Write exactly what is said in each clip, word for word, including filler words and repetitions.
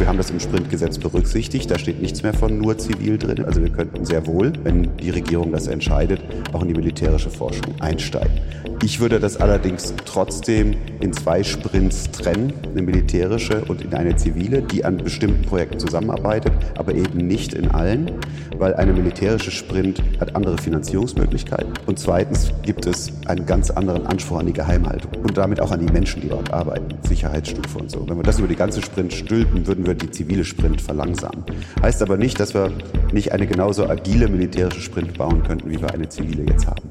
wir haben das im Sprintgesetz berücksichtigt. Da steht nichts mehr von nur zivil drin. Also wir könnten sehr wohl, wenn die Regierung das entscheidet, auch in die militärische Forschung einsteigen. Ich würde das allerdings trotzdem in zwei Sprints trennen, eine militärische und in eine zivile, die an bestimmten Projekten zusammenarbeitet, aber eben nicht in allen, weil eine militärische Sprint hat andere Finanzierungsmöglichkeiten. Und zweitens gibt es einen ganz anderen Anspruch an die Geheimhaltung und damit auch an die Menschen, die dort arbeiten, Sicherheitsstufe und so. Wenn wir das über die ganze Sprint stülpen, würden wir die zivile Sprint verlangsamen. Heißt aber nicht, dass wir nicht eine genauso agile militärische Sprint bauen könnten, wie wir eine zivile jetzt haben.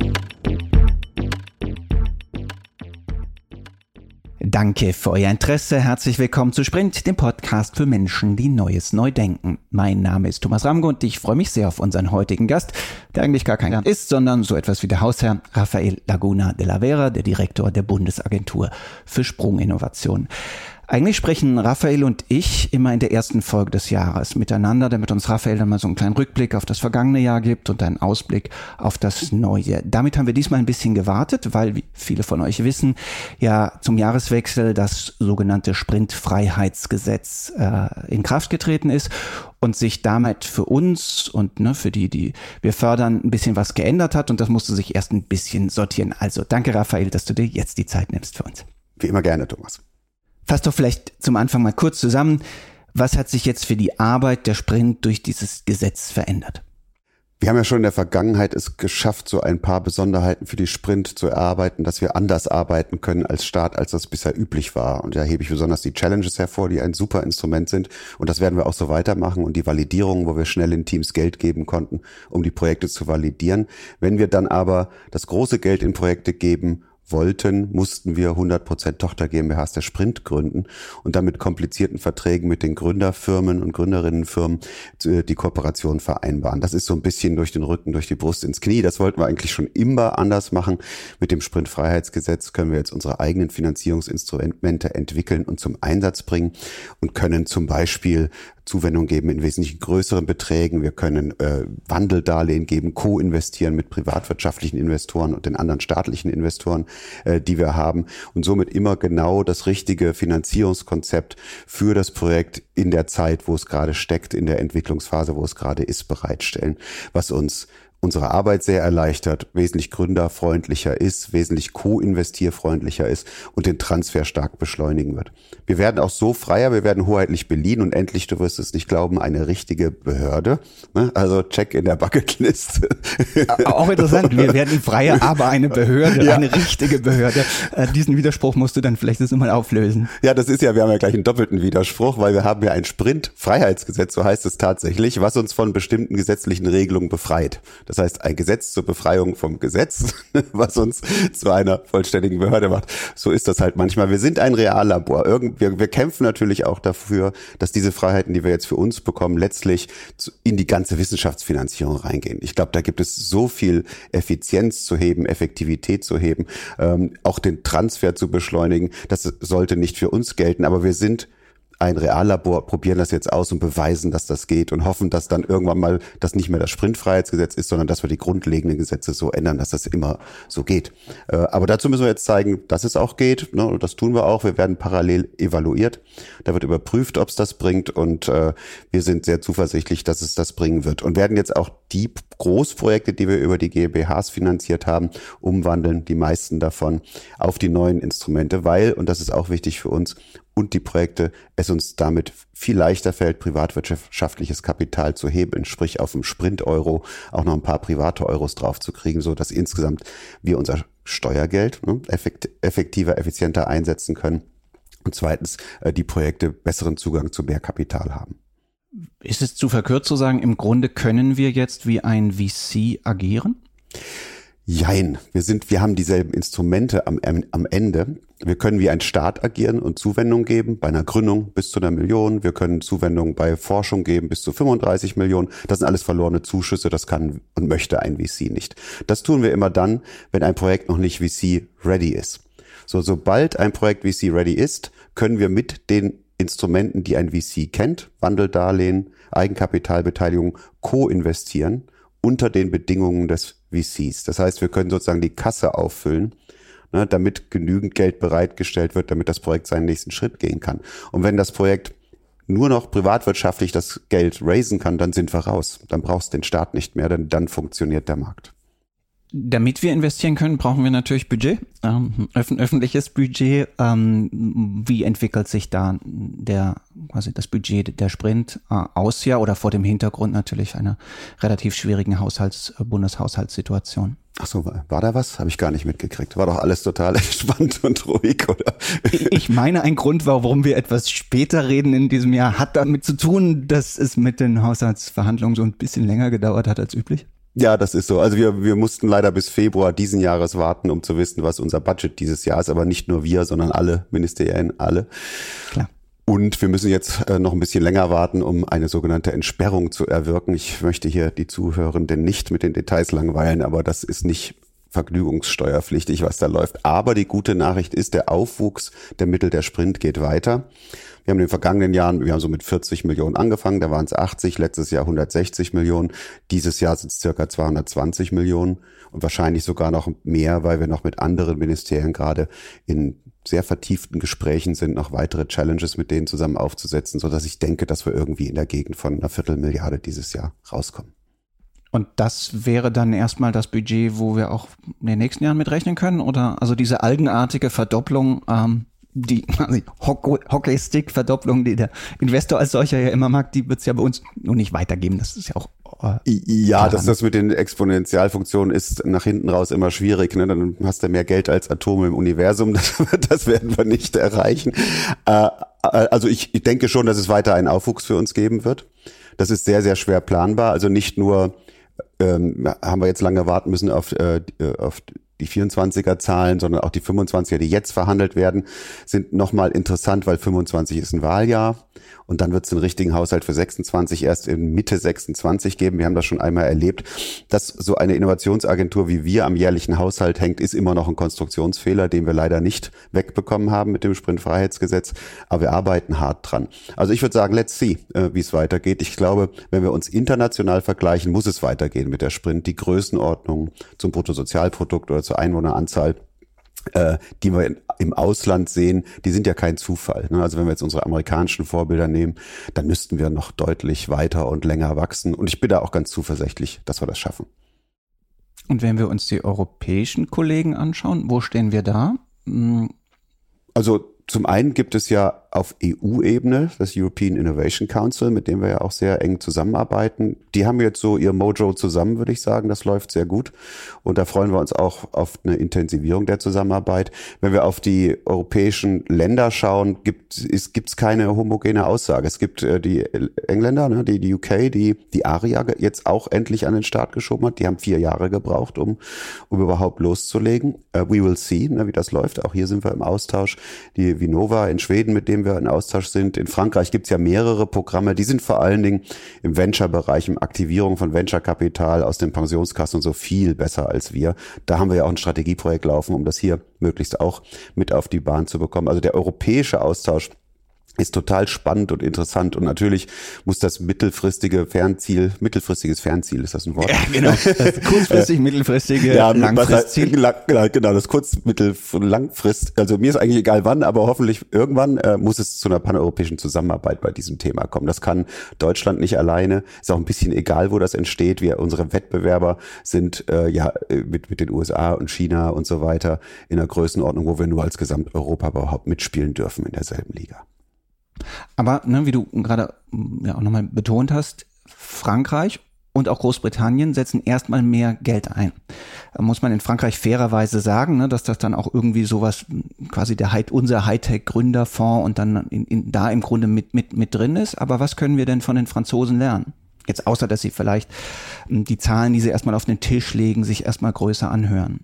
Danke für euer Interesse. Herzlich willkommen zu Sprint, dem Podcast für Menschen, die Neues neu denken. Mein Name ist Thomas Ramge und ich freue mich sehr auf unseren heutigen Gast, der eigentlich gar keiner ist, sondern so etwas wie der Hausherr Rafael Laguna de la Vera, der Direktor der Bundesagentur für Sprunginnovation. Eigentlich sprechen Rafael und ich immer in der ersten Folge des Jahres miteinander, damit uns Rafael dann mal so einen kleinen Rückblick auf das vergangene Jahr gibt und einen Ausblick auf das neue. Damit haben wir diesmal ein bisschen gewartet, weil, wie viele von euch wissen, ja zum Jahreswechsel das sogenannte Sprintfreiheitsgesetz äh, in Kraft getreten ist und sich damit für uns und ne, für die, die wir fördern, ein bisschen was geändert hat und das musste sich erst ein bisschen sortieren. Also danke, Rafael, dass du dir jetzt die Zeit nimmst für uns. Wie immer gerne, Thomas. Fass doch vielleicht zum Anfang mal kurz zusammen, was hat sich jetzt für die Arbeit der Sprint durch dieses Gesetz verändert? Wir haben ja schon in der Vergangenheit es geschafft, so ein paar Besonderheiten für die Sprint zu erarbeiten, dass wir anders arbeiten können als Staat, als das bisher üblich war. Und da hebe ich besonders die Challenges hervor, die ein super Instrument sind. Und das werden wir auch so weitermachen. Und die Validierung, wo wir schnell in Teams Geld geben konnten, um die Projekte zu validieren. Wenn wir dann aber das große Geld in Projekte geben wollten, mussten wir hundert Prozent Tochter GmbHs der Sprint gründen und dann mit komplizierten Verträgen mit den Gründerfirmen und Gründerinnenfirmen die Kooperation vereinbaren. Das ist so ein bisschen durch den Rücken, durch die Brust ins Knie. Das wollten wir eigentlich schon immer anders machen. Mit dem Sprintfreiheitsgesetz können wir jetzt unsere eigenen Finanzierungsinstrumente entwickeln und zum Einsatz bringen und können zum Beispiel Zuwendung geben in wesentlich größeren Beträgen. Wir können äh, Wandeldarlehen geben, co-investieren mit privatwirtschaftlichen Investoren und den anderen staatlichen Investoren, äh, die wir haben und somit immer genau das richtige Finanzierungskonzept für das Projekt in der Zeit, wo es gerade steckt, in der Entwicklungsphase, wo es gerade ist, bereitstellen, was uns unsere Arbeit sehr erleichtert, wesentlich gründerfreundlicher ist, wesentlich co-investierfreundlicher ist und den Transfer stark beschleunigen wird. Wir werden auch so freier, wir werden hoheitlich beliehen und endlich, du wirst es nicht glauben, eine richtige Behörde. Also check in der Bucketlist. Auch interessant, wir werden freier, aber eine Behörde, ja. Eine richtige Behörde. Diesen Widerspruch musst du dann vielleicht das mal auflösen. Ja, das ist ja, wir haben ja gleich einen doppelten Widerspruch, weil wir haben ja ein Sprint-Freiheitsgesetz, so heißt es tatsächlich, was uns von bestimmten gesetzlichen Regelungen befreit. Das heißt, ein Gesetz zur Befreiung vom Gesetz, was uns zu einer vollständigen Behörde macht. So ist das halt manchmal. Wir sind ein Reallabor. Irgend, wir, wir kämpfen natürlich auch dafür, dass diese Freiheiten, die wir jetzt für uns bekommen, letztlich zu, in die ganze Wissenschaftsfinanzierung reingehen. Ich glaube, da gibt es so viel Effizienz zu heben, Effektivität zu heben, ähm, auch den Transfer zu beschleunigen. Das sollte nicht für uns gelten, aber wir sind ein Reallabor, probieren das jetzt aus und beweisen, dass das geht und hoffen, dass dann irgendwann mal das nicht mehr das Sprintfreiheitsgesetz ist, sondern dass wir die grundlegenden Gesetze so ändern, dass das immer so geht. Aber dazu müssen wir jetzt zeigen, dass es auch geht, und das tun wir auch. Wir werden parallel evaluiert. Da wird überprüft, ob es das bringt und wir sind sehr zuversichtlich, dass es das bringen wird und werden jetzt auch die Großprojekte, die wir über die GmbHs finanziert haben, umwandeln, die meisten davon, auf die neuen Instrumente, weil, und das ist auch wichtig für uns, und die Projekte, es uns damit viel leichter fällt, privatwirtschaftliches Kapital zu heben, sprich auf dem Sprint-Euro auch noch ein paar private Euros drauf zu kriegen, so dass insgesamt wir unser Steuergeld ne, effekt, effektiver, effizienter einsetzen können und zweitens äh, die Projekte besseren Zugang zu mehr Kapital haben. Ist es zu verkürzt zu sagen, im Grunde können wir jetzt wie ein V C agieren? Jein, wir sind, wir haben dieselben Instrumente am, am Ende. Wir können wie ein Staat agieren und Zuwendung geben, bei einer Gründung bis zu einer Million. Wir können Zuwendung bei Forschung geben bis zu fünfunddreißig Millionen. Das sind alles verlorene Zuschüsse, das kann und möchte ein V C nicht. Das tun wir immer dann, wenn ein Projekt noch nicht V C ready ist. So, sobald ein Projekt V C ready ist, können wir mit den Instrumenten, die ein V C kennt, Wandeldarlehen, Eigenkapitalbeteiligung, co-investieren unter den Bedingungen des V Cs. Das heißt, wir können sozusagen die Kasse auffüllen, ne, damit genügend Geld bereitgestellt wird, damit das Projekt seinen nächsten Schritt gehen kann. Und wenn das Projekt nur noch privatwirtschaftlich das Geld raisen kann, dann sind wir raus. Dann brauchst du den Staat nicht mehr, denn dann funktioniert der Markt. Damit wir investieren können, brauchen wir natürlich Budget, ähm, öf- öffentliches Budget. Ähm, wie entwickelt sich da der quasi das Budget der Sprint äh, aus ja oder vor dem Hintergrund natürlich einer relativ schwierigen Haushalts äh, Bundeshaushaltssituation? Ach so, war, war da was? Habe ich gar nicht mitgekriegt. War doch alles total entspannt und ruhig, oder? Ich meine, ein Grund, warum wir etwas später reden in diesem Jahr, hat damit zu tun, dass es mit den Haushaltsverhandlungen so ein bisschen länger gedauert hat als üblich. Ja, das ist so. Also wir wir mussten leider bis Februar diesen Jahres warten, um zu wissen, was unser Budget dieses Jahr ist. Aber nicht nur wir, sondern alle Ministerien, alle. Klar. Und wir müssen jetzt äh, noch ein bisschen länger warten, um eine sogenannte Entsperrung zu erwirken. Ich möchte hier die Zuhörenden nicht mit den Details langweilen, aber das ist nicht vergnügungssteuerpflichtig, was da läuft. Aber die gute Nachricht ist, der Aufwuchs der Mittel der Sprint geht weiter. Wir haben in den vergangenen Jahren, wir haben so mit vierzig Millionen angefangen, da waren es achtzig, letztes Jahr hundertsechzig Millionen, dieses Jahr sind es circa zweihundertzwanzig Millionen und wahrscheinlich sogar noch mehr, weil wir noch mit anderen Ministerien gerade in sehr vertieften Gesprächen sind, noch weitere Challenges mit denen zusammen aufzusetzen, sodass ich denke, dass wir irgendwie in der Gegend von einer Viertelmilliarde dieses Jahr rauskommen. Und das wäre dann erstmal das Budget, wo wir auch in den nächsten Jahren mit rechnen können? Oder also diese algenartige Verdopplung, ähm, die also Hockeystick-Verdopplung, die der Investor als solcher ja immer mag, die wird es ja bei uns nur nicht weitergeben. Das ist ja auch äh, Ja, dass das mit den Exponentialfunktionen ist nach hinten raus immer schwierig. Ne? Dann hast du mehr Geld als Atome im Universum. Das, das werden wir nicht erreichen. Äh, also ich, ich denke schon, dass es weiter einen Aufwuchs für uns geben wird. Das ist sehr, sehr schwer planbar. Also nicht nur ähm, haben wir jetzt lange warten müssen auf, äh, auf die vierundzwanziger Zahlen, sondern auch die fünfundzwanziger, die jetzt verhandelt werden, sind nochmal interessant, weil fünfundzwanzig ist ein Wahljahr und dann wird es den richtigen Haushalt für sechsundzwanzig erst in Mitte sechsundzwanzig geben. Wir haben das schon einmal erlebt. Dass so eine Innovationsagentur wie wir am jährlichen Haushalt hängt, ist immer noch ein Konstruktionsfehler, den wir leider nicht wegbekommen haben mit dem Sprintfreiheitsgesetz, aber wir arbeiten hart dran. Also ich würde sagen, let's see, äh, wie es weitergeht. Ich glaube, wenn wir uns international vergleichen, muss es weitergehen mit der Sprint. Die Größenordnung zum Bruttosozialprodukt oder zur Einwohneranzahl, äh, die wir im Ausland sehen, die sind ja kein Zufall. Ne? Also wenn wir jetzt unsere amerikanischen Vorbilder nehmen, dann müssten wir noch deutlich weiter und länger wachsen. Und ich bin da auch ganz zuversichtlich, dass wir das schaffen. Und wenn wir uns die europäischen Kollegen anschauen, wo stehen wir da? Hm. Also zum einen gibt es ja auf E U-Ebene das European Innovation Council, mit dem wir ja auch sehr eng zusammenarbeiten. Die haben jetzt so ihr Mojo zusammen, würde ich sagen. Das läuft sehr gut. Und da freuen wir uns auch auf eine Intensivierung der Zusammenarbeit. Wenn wir auf die europäischen Länder schauen, gibt es gibt's keine homogene Aussage. Es gibt äh, die Engländer, ne, die, die U K, die die ARIA jetzt auch endlich an den Start geschoben hat. Die haben vier Jahre gebraucht, um, um überhaupt loszulegen. Uh, we will see, ne, wie das läuft. Auch hier sind wir im Austausch. Die Vinnova in Schweden, mit dem wir in Austausch sind. In Frankreich gibt es ja mehrere Programme. Die sind vor allen Dingen im Venture-Bereich, im Aktivierung von Venture-Kapital aus den Pensionskassen und so viel besser als wir. Da haben wir ja auch ein Strategieprojekt laufen, um das hier möglichst auch mit auf die Bahn zu bekommen. Also der europäische Austausch ist total spannend und interessant und natürlich muss das mittelfristige Fernziel, mittelfristiges Fernziel, ist das ein Wort? Ja, genau. Das kurzfristig, mittelfristige, ja, Langfristziel. Genau, genau, das kurz-, mittel-, langfrist. Also mir ist eigentlich egal wann, aber hoffentlich irgendwann äh, muss es zu einer paneuropäischen Zusammenarbeit bei diesem Thema kommen. Das kann Deutschland nicht alleine. Ist auch ein bisschen egal, wo das entsteht. Wir, unsere Wettbewerber sind äh, ja mit mit den U S A und China und so weiter in einer Größenordnung, wo wir nur als Gesamteuropa überhaupt mitspielen dürfen in derselben Liga. Aber ne, wie du gerade ja auch nochmal betont hast, Frankreich und auch Großbritannien setzen erstmal mehr Geld ein. Da muss man in Frankreich fairerweise sagen, ne, dass das dann auch irgendwie sowas, quasi der High, unser Hightech-Gründerfonds und dann in, in, da im Grunde mit, mit, mit drin ist. Aber was können wir denn von den Franzosen lernen? Jetzt außer, dass sie vielleicht die Zahlen, die sie erstmal auf den Tisch legen, sich erstmal größer anhören.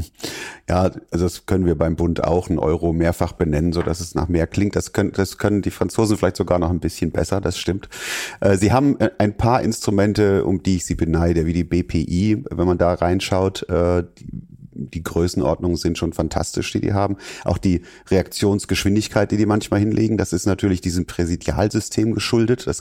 Ja, also das können wir beim Bund auch, einen Euro mehrfach benennen, so dass es nach mehr klingt. Das können, das können die Franzosen vielleicht sogar noch ein bisschen besser, das stimmt. Sie haben ein paar Instrumente, um die ich sie beneide, wie die B P I. Wenn man da reinschaut, die, die Größenordnungen sind schon fantastisch, die die haben. Auch die Reaktionsgeschwindigkeit, die die manchmal hinlegen, das ist natürlich diesem Präsidialsystem geschuldet. Das geht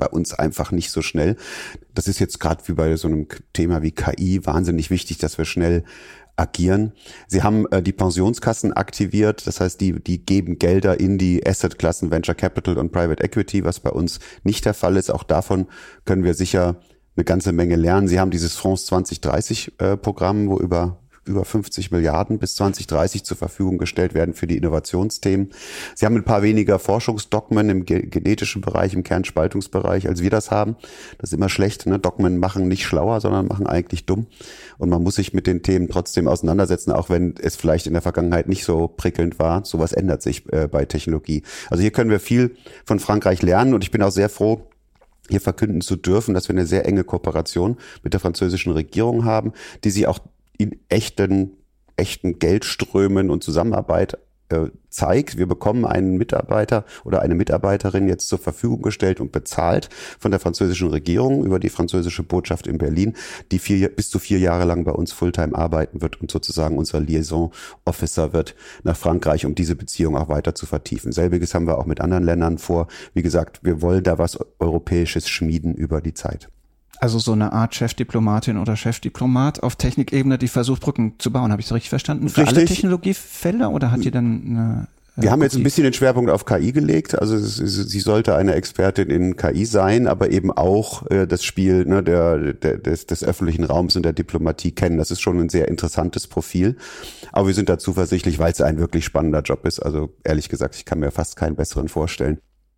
bei uns einfach nicht so schnell. Das ist jetzt gerade wie bei so einem Thema wie K I wahnsinnig wichtig, dass wir schnell agieren. Sie haben äh, die Pensionskassen aktiviert, das heißt, die die geben Gelder in die Assetklassen Venture Capital und Private Equity, was bei uns nicht der Fall ist. Auch davon können wir sicher eine ganze Menge lernen. Sie haben dieses Fonds zwanzig dreißig äh, Programm, wo über über fünfzig Milliarden bis zwanzig dreißig zur Verfügung gestellt werden für die Innovationsthemen. Sie haben ein paar weniger Forschungsdogmen im ge- genetischen Bereich, im Kernspaltungsbereich, als wir das haben. Das ist immer schlecht, ne? Dogmen machen nicht schlauer, sondern machen eigentlich dumm. Und man muss sich mit den Themen trotzdem auseinandersetzen, auch wenn es vielleicht in der Vergangenheit nicht so prickelnd war. Sowas ändert sich äh, bei Technologie. Also hier können wir viel von Frankreich lernen und ich bin auch sehr froh, hier verkünden zu dürfen, dass wir eine sehr enge Kooperation mit der französischen Regierung haben, die sich auch in echten, echten Geldströmen und Zusammenarbeit äh, zeigt. Wir bekommen einen Mitarbeiter oder eine Mitarbeiterin jetzt zur Verfügung gestellt und bezahlt von der französischen Regierung über die französische Botschaft in Berlin, die vier, bis zu vier Jahre lang bei uns Fulltime arbeiten wird und sozusagen unser Liaison Officer wird nach Frankreich, um diese Beziehung auch weiter zu vertiefen. Selbiges haben wir auch mit anderen Ländern vor. Wie gesagt, wir wollen da was Europäisches schmieden über die Zeit. Also so eine Art Chefdiplomatin oder Chefdiplomat auf Technikebene, die versucht, Brücken zu bauen. Habe ich das richtig verstanden? Für richtig. Alle Technologiefelder oder hat die dann eine... Wir haben jetzt ein bisschen den Schwerpunkt auf K I gelegt. Also es, es, sie sollte eine Expertin in K I sein, aber eben auch äh, das Spiel ne, der, der, des, des öffentlichen Raums und der Diplomatie kennen. Das ist schon ein sehr interessantes Profil. Aber wir sind da zuversichtlich, weil es ein wirklich spannender Job ist. Also ehrlich gesagt, ich kann mir fast keinen besseren vorstellen.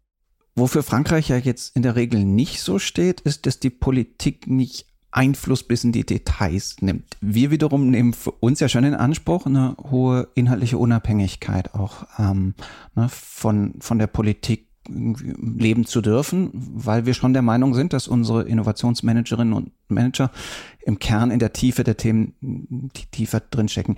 Wofür Frankreich ja jetzt in der Regel nicht so steht, ist, dass die Politik nicht Einfluss bis in die Details nimmt. Wir wiederum nehmen für uns ja schon in Anspruch, eine hohe inhaltliche Unabhängigkeit auch ähm, ne, von, von der Politik leben zu dürfen, weil wir schon der Meinung sind, dass unsere Innovationsmanagerinnen und Manager im Kern in der Tiefe der Themen die tiefer drinstecken.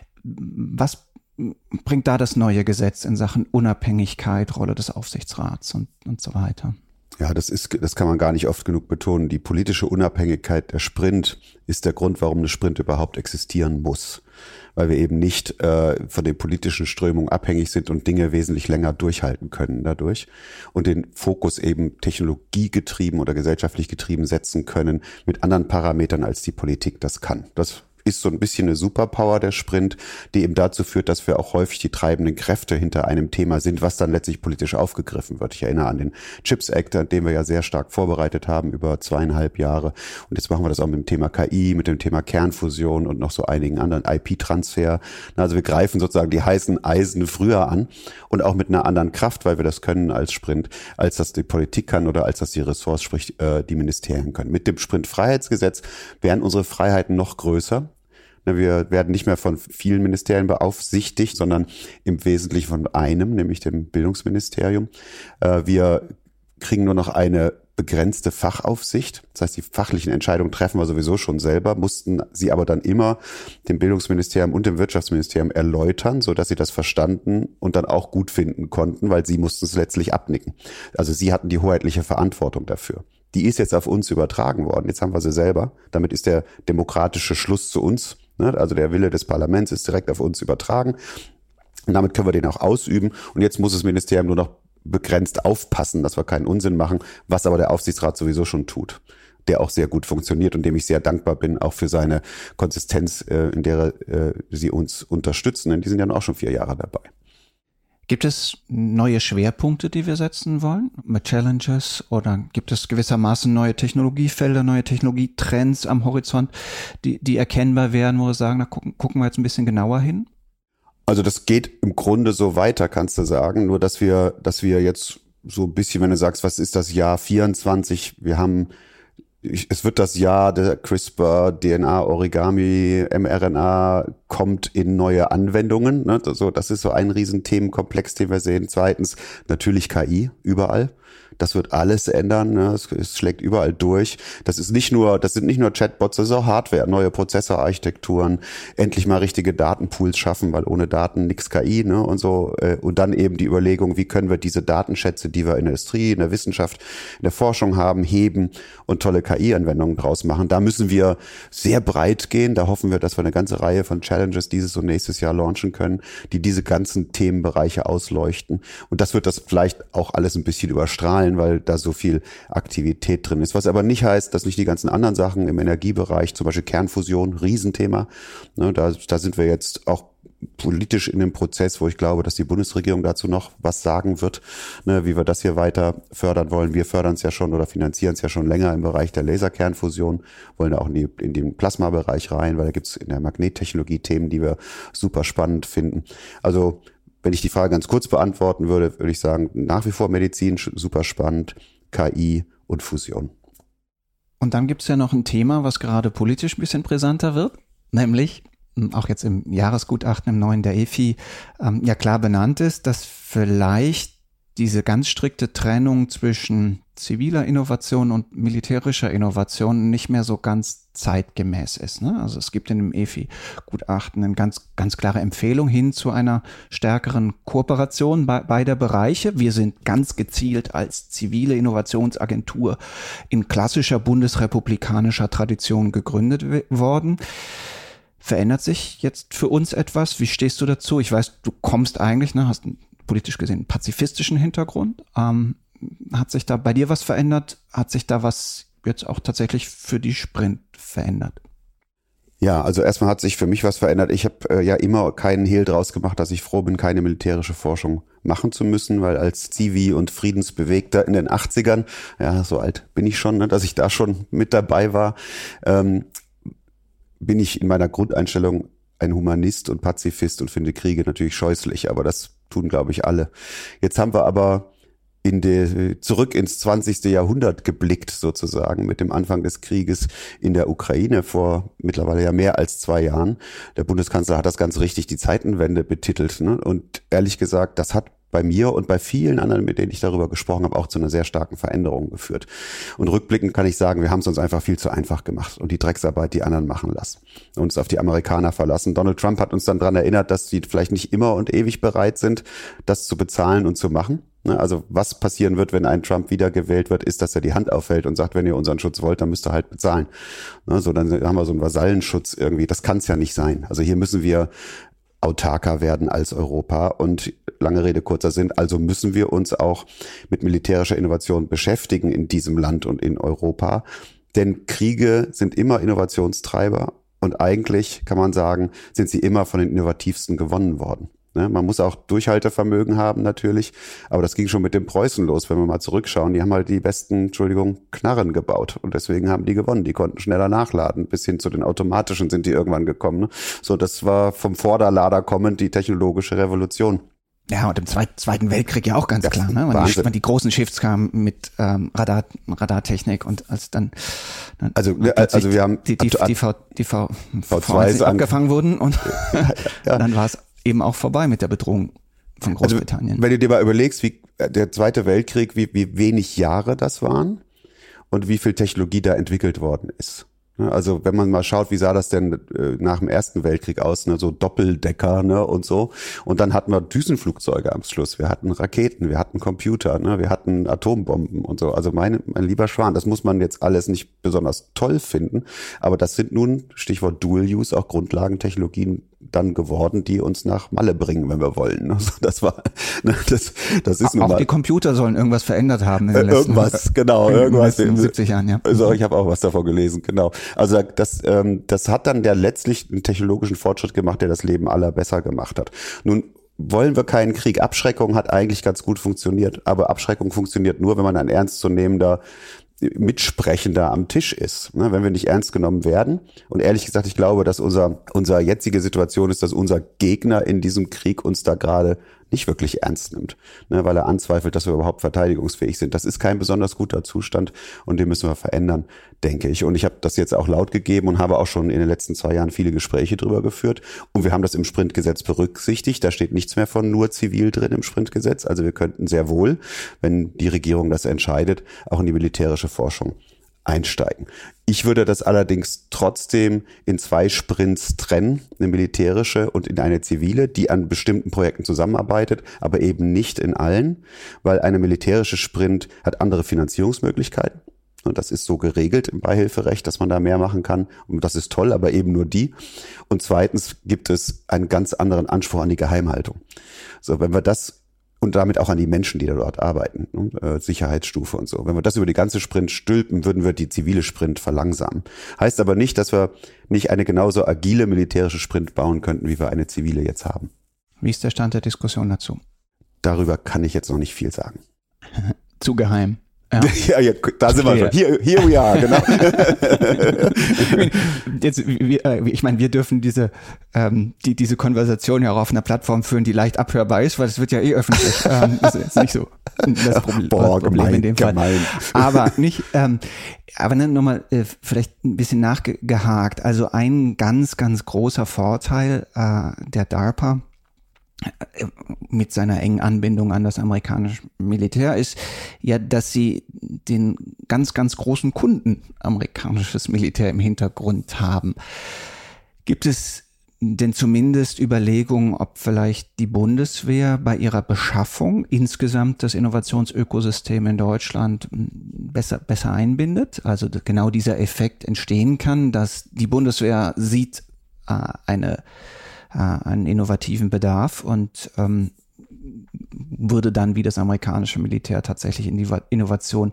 Was bringt da das neue Gesetz in Sachen Unabhängigkeit, Rolle des Aufsichtsrats und, und so weiter? Ja, das ist, das kann man gar nicht oft genug betonen. Die politische Unabhängigkeit der Sprint ist der Grund, warum eine Sprint überhaupt existieren muss. Weil wir eben nicht äh, von den politischen Strömungen abhängig sind und Dinge wesentlich länger durchhalten können dadurch. Und den Fokus eben technologiegetrieben oder gesellschaftlich getrieben setzen können mit anderen Parametern, als die Politik das kann. Das ist so ein bisschen eine Superpower der Sprint, die eben dazu führt, dass wir auch häufig die treibenden Kräfte hinter einem Thema sind, was dann letztlich politisch aufgegriffen wird. Ich erinnere an den Chips Act, den wir ja sehr stark vorbereitet haben über zweieinhalb Jahre. Und jetzt machen wir das auch mit dem Thema K I, mit dem Thema Kernfusion und noch so einigen anderen I P-Transfer. Also wir greifen sozusagen die heißen Eisen früher an und auch mit einer anderen Kraft, weil wir das können als Sprint, als das die Politik kann oder als das die Ressorts, sprich äh, die Ministerien können. Mit dem Sprint-Freiheitsgesetz wären unsere Freiheiten noch größer. Wir werden nicht mehr von vielen Ministerien beaufsichtigt, sondern im Wesentlichen von einem, nämlich dem Bildungsministerium. Wir kriegen nur noch eine begrenzte Fachaufsicht. Das heißt, die fachlichen Entscheidungen treffen wir sowieso schon selber, mussten sie aber dann immer dem Bildungsministerium und dem Wirtschaftsministerium erläutern, sodass sie das verstanden und dann auch gut finden konnten, weil sie mussten es letztlich abnicken. Also sie hatten die hoheitliche Verantwortung dafür. Die ist jetzt auf uns übertragen worden. Jetzt haben wir sie selber. Damit ist der demokratische Schluss zu uns. Also der Wille des Parlaments ist direkt auf uns übertragen und damit können wir den auch ausüben. Und jetzt muss das Ministerium nur noch begrenzt aufpassen, dass wir keinen Unsinn machen, was aber der Aufsichtsrat sowieso schon tut, der auch sehr gut funktioniert und dem ich sehr dankbar bin, auch für seine Konsistenz, in der sie uns unterstützen. Denn die sind ja auch schon vier Jahre dabei. Gibt es neue Schwerpunkte, die wir setzen wollen mit Challenges, oder gibt es gewissermaßen neue Technologiefelder, neue Technologietrends am Horizont, die, die erkennbar werden, wo wir sagen, na gucken, gucken wir jetzt ein bisschen genauer hin? Also das geht im Grunde so weiter, kannst du sagen, nur dass wir, dass wir jetzt so ein bisschen, wenn du sagst, was ist das Jahr vierundzwanzig, wir haben es wird das Jahr der CRISPR, D N A, Origami, mRNA kommt in neue Anwendungen. Ne? Also das ist so ein Riesenthemenkomplex, den wir sehen. Zweitens natürlich K I überall. Das wird alles ändern. Ne? Es, es schlägt überall durch. Das ist nicht nur, das sind nicht nur Chatbots, das ist auch Hardware, neue Prozessorarchitekturen, endlich mal richtige Datenpools schaffen, weil ohne Daten nix K I, ne? Und so. Und dann eben die Überlegung, wie können wir diese Datenschätze, die wir in der Industrie, in der Wissenschaft, in der Forschung haben, heben und tolle K I-Anwendungen draus machen. Da müssen wir sehr breit gehen. Da hoffen wir, dass wir eine ganze Reihe von Challenges Challenges dieses und nächstes Jahr launchen können, die diese ganzen Themenbereiche ausleuchten. Und das wird das vielleicht auch alles ein bisschen überstrahlen, weil da so viel Aktivität drin ist. Was aber nicht heißt, dass nicht die ganzen anderen Sachen im Energiebereich, zum Beispiel Kernfusion, Riesenthema, ne, da, da sind wir jetzt auch politisch in dem Prozess, wo ich glaube, dass die Bundesregierung dazu noch was sagen wird, ne, wie wir das hier weiter fördern wollen. Wir fördern es ja schon oder finanzieren es ja schon länger im Bereich der Laserkernfusion, wollen da auch in, die, in den Plasmabereich rein, weil da gibt es in der Magnettechnologie Themen, die wir super spannend finden. Also wenn ich die Frage ganz kurz beantworten würde, würde ich sagen, nach wie vor Medizin super spannend, K I und Fusion. Und dann gibt es ja noch ein Thema, was gerade politisch ein bisschen brisanter wird, nämlich auch jetzt im Jahresgutachten im neuen der E F I ähm, ja klar benannt ist, dass vielleicht diese ganz strikte Trennung zwischen ziviler Innovation und militärischer Innovation nicht mehr so ganz zeitgemäß ist. Ne? Also es gibt in dem E F I-Gutachten eine ganz, ganz klare Empfehlung hin zu einer stärkeren Kooperation be- beider Bereiche. Wir sind ganz gezielt als zivile Innovationsagentur in klassischer bundesrepublikanischer Tradition gegründet w- worden. Verändert sich jetzt für uns etwas? Wie stehst du dazu? Ich weiß, du kommst eigentlich, ne, hast einen, politisch gesehen einen pazifistischen Hintergrund. Ähm, hat sich da bei dir was verändert? Hat sich da was jetzt auch tatsächlich für die Sprint verändert? Ja, also erstmal hat sich für mich was verändert. Ich habe äh, ja immer keinen Hehl draus gemacht, dass ich froh bin, keine militärische Forschung machen zu müssen, weil als Zivi und Friedensbewegter in den achtzigern, ja, so alt bin ich schon, ne, dass ich da schon mit dabei war, ähm, bin ich in meiner Grundeinstellung ein Humanist und Pazifist und finde Kriege natürlich scheußlich, aber das tun, glaube ich, alle. Jetzt haben wir aber in die, zurück ins zwanzigste Jahrhundert geblickt sozusagen mit dem Anfang des Krieges in der Ukraine vor mittlerweile ja mehr als zwei Jahren. Der Bundeskanzler hat das ganz richtig die Zeitenwende betitelt, ne? Und ehrlich gesagt, das hat bei mir und bei vielen anderen, mit denen ich darüber gesprochen habe, auch zu einer sehr starken Veränderung geführt. Und rückblickend kann ich sagen, wir haben es uns einfach viel zu einfach gemacht und die Drecksarbeit die anderen machen lassen, uns auf die Amerikaner verlassen. Donald Trump hat uns dann daran erinnert, dass die vielleicht nicht immer und ewig bereit sind, das zu bezahlen und zu machen. Also was passieren wird, wenn ein Trump wiedergewählt wird, ist, dass er die Hand aufhält und sagt, wenn ihr unseren Schutz wollt, dann müsst ihr halt bezahlen. So, dann haben wir so einen Vasallenschutz irgendwie. Das kann es ja nicht sein. Also hier müssen wir autarker werden als Europa und lange Rede, kurzer Sinn, also müssen wir uns auch mit militärischer Innovation beschäftigen in diesem Land und in Europa, denn Kriege sind immer Innovationstreiber und eigentlich kann man sagen, sind sie immer von den Innovativsten gewonnen worden. Man muss auch Durchhaltevermögen haben natürlich, aber das ging schon mit den Preußen los, wenn wir mal zurückschauen. Die haben halt die besten, Entschuldigung, Knarren gebaut und deswegen haben die gewonnen. Die konnten schneller nachladen, bis hin zu den automatischen sind die irgendwann gekommen. So, das war vom Vorderlader kommend die technologische Revolution. Ja, und im Zweiten Weltkrieg ja auch ganz das klar, ne? Wenn die, wenn die großen Schiffs kamen mit ähm, Radar, Radartechnik und als dann, dann also also wir haben die, die, die, V, die V, V zwei abgefangen wurden und ja, ja. Dann war es eben auch vorbei mit der Bedrohung von Großbritannien. Also, wenn du dir mal überlegst, wie der Zweite Weltkrieg, wie, wie wenig Jahre das waren und wie viel Technologie da entwickelt worden ist. Also wenn man mal schaut, wie sah das denn äh, nach dem Ersten Weltkrieg aus, ne, so Doppeldecker, ne, und so. Und dann hatten wir Düsenflugzeuge am Schluss, wir hatten Raketen, wir hatten Computer, ne, wir hatten Atombomben und so. Also mein, mein lieber Schwan, das muss man jetzt alles nicht besonders toll finden, aber das sind nun, Stichwort Dual Use, auch Grundlagentechnologien dann geworden, die uns nach Malle bringen, wenn wir wollen. Also das war, ne, das, das ist nun auch mal, die Computer sollen irgendwas verändert haben in den äh, letzten, irgendwas, genau, in irgendwas in den siebzig Jahren, ja. Also ich habe auch was davon gelesen, genau. Also das, ähm, das hat dann der letztlich einen technologischen Fortschritt gemacht, der das Leben aller besser gemacht hat. Nun wollen wir keinen Krieg. Abschreckung hat eigentlich ganz gut funktioniert, aber Abschreckung funktioniert nur, wenn man ein ernstzunehmender Mitsprechender am Tisch ist, ne, wenn wir nicht ernst genommen werden. Und ehrlich gesagt, ich glaube, dass unser, unsere jetzige Situation ist, dass unser Gegner in diesem Krieg uns da gerade nicht wirklich ernst nimmt, ne, weil er anzweifelt, dass wir überhaupt verteidigungsfähig sind. Das ist kein besonders guter Zustand und den müssen wir verändern, denke ich. Und ich habe das jetzt auch laut gegeben und habe auch schon in den letzten zwei Jahren viele Gespräche drüber geführt. Und wir haben das im Sprintgesetz berücksichtigt. Da steht nichts mehr von nur zivil drin im Sprintgesetz. Also wir könnten sehr wohl, wenn die Regierung das entscheidet, auch in die militärische Forschung einsteigen. Ich würde das allerdings trotzdem in zwei Sprints trennen, eine militärische und in eine zivile, die an bestimmten Projekten zusammenarbeitet, aber eben nicht in allen, weil eine militärische Sprint hat andere Finanzierungsmöglichkeiten. Und das ist so geregelt im Beihilferecht, dass man da mehr machen kann. Und das ist toll, aber eben nur die. Und zweitens gibt es einen ganz anderen Anspruch an die Geheimhaltung. So, wenn wir das und damit auch an die Menschen, die da dort arbeiten, ne? Sicherheitsstufe und so. Wenn wir das über die ganze Sprint stülpen, würden wir die zivile Sprint verlangsamen. Heißt aber nicht, dass wir nicht eine genauso agile militärische Sprint bauen könnten, wie wir eine zivile jetzt haben. Wie ist der Stand der Diskussion dazu? Darüber kann ich jetzt noch nicht viel sagen. Zu geheim. Ja, ja, ja, da sind wir schon. Hier, here we are, genau. Jetzt, ich meine, wir dürfen diese, ähm, die, diese Konversation ja auch auf einer Plattform führen, die leicht abhörbar ist, weil es wird ja eh öffentlich. ähm, das ist nicht so das Problem, Boah, das Problem gemein, in dem Fall. Gemein. Aber nicht, ähm, aber dann nochmal äh, vielleicht ein bisschen nachgehakt. Also ein ganz, ganz großer Vorteil äh, der DARPA mit seiner engen Anbindung an das amerikanische Militär ist ja, dass sie den ganz, ganz großen Kunden amerikanisches Militär im Hintergrund haben. Gibt es denn zumindest Überlegungen, ob vielleicht die Bundeswehr bei ihrer Beschaffung insgesamt das Innovationsökosystem in Deutschland besser, besser einbindet? Also genau dieser Effekt entstehen kann, dass die Bundeswehr sieht äh, eine einen innovativen Bedarf und ähm, würde dann wie das amerikanische Militär tatsächlich in die Innovation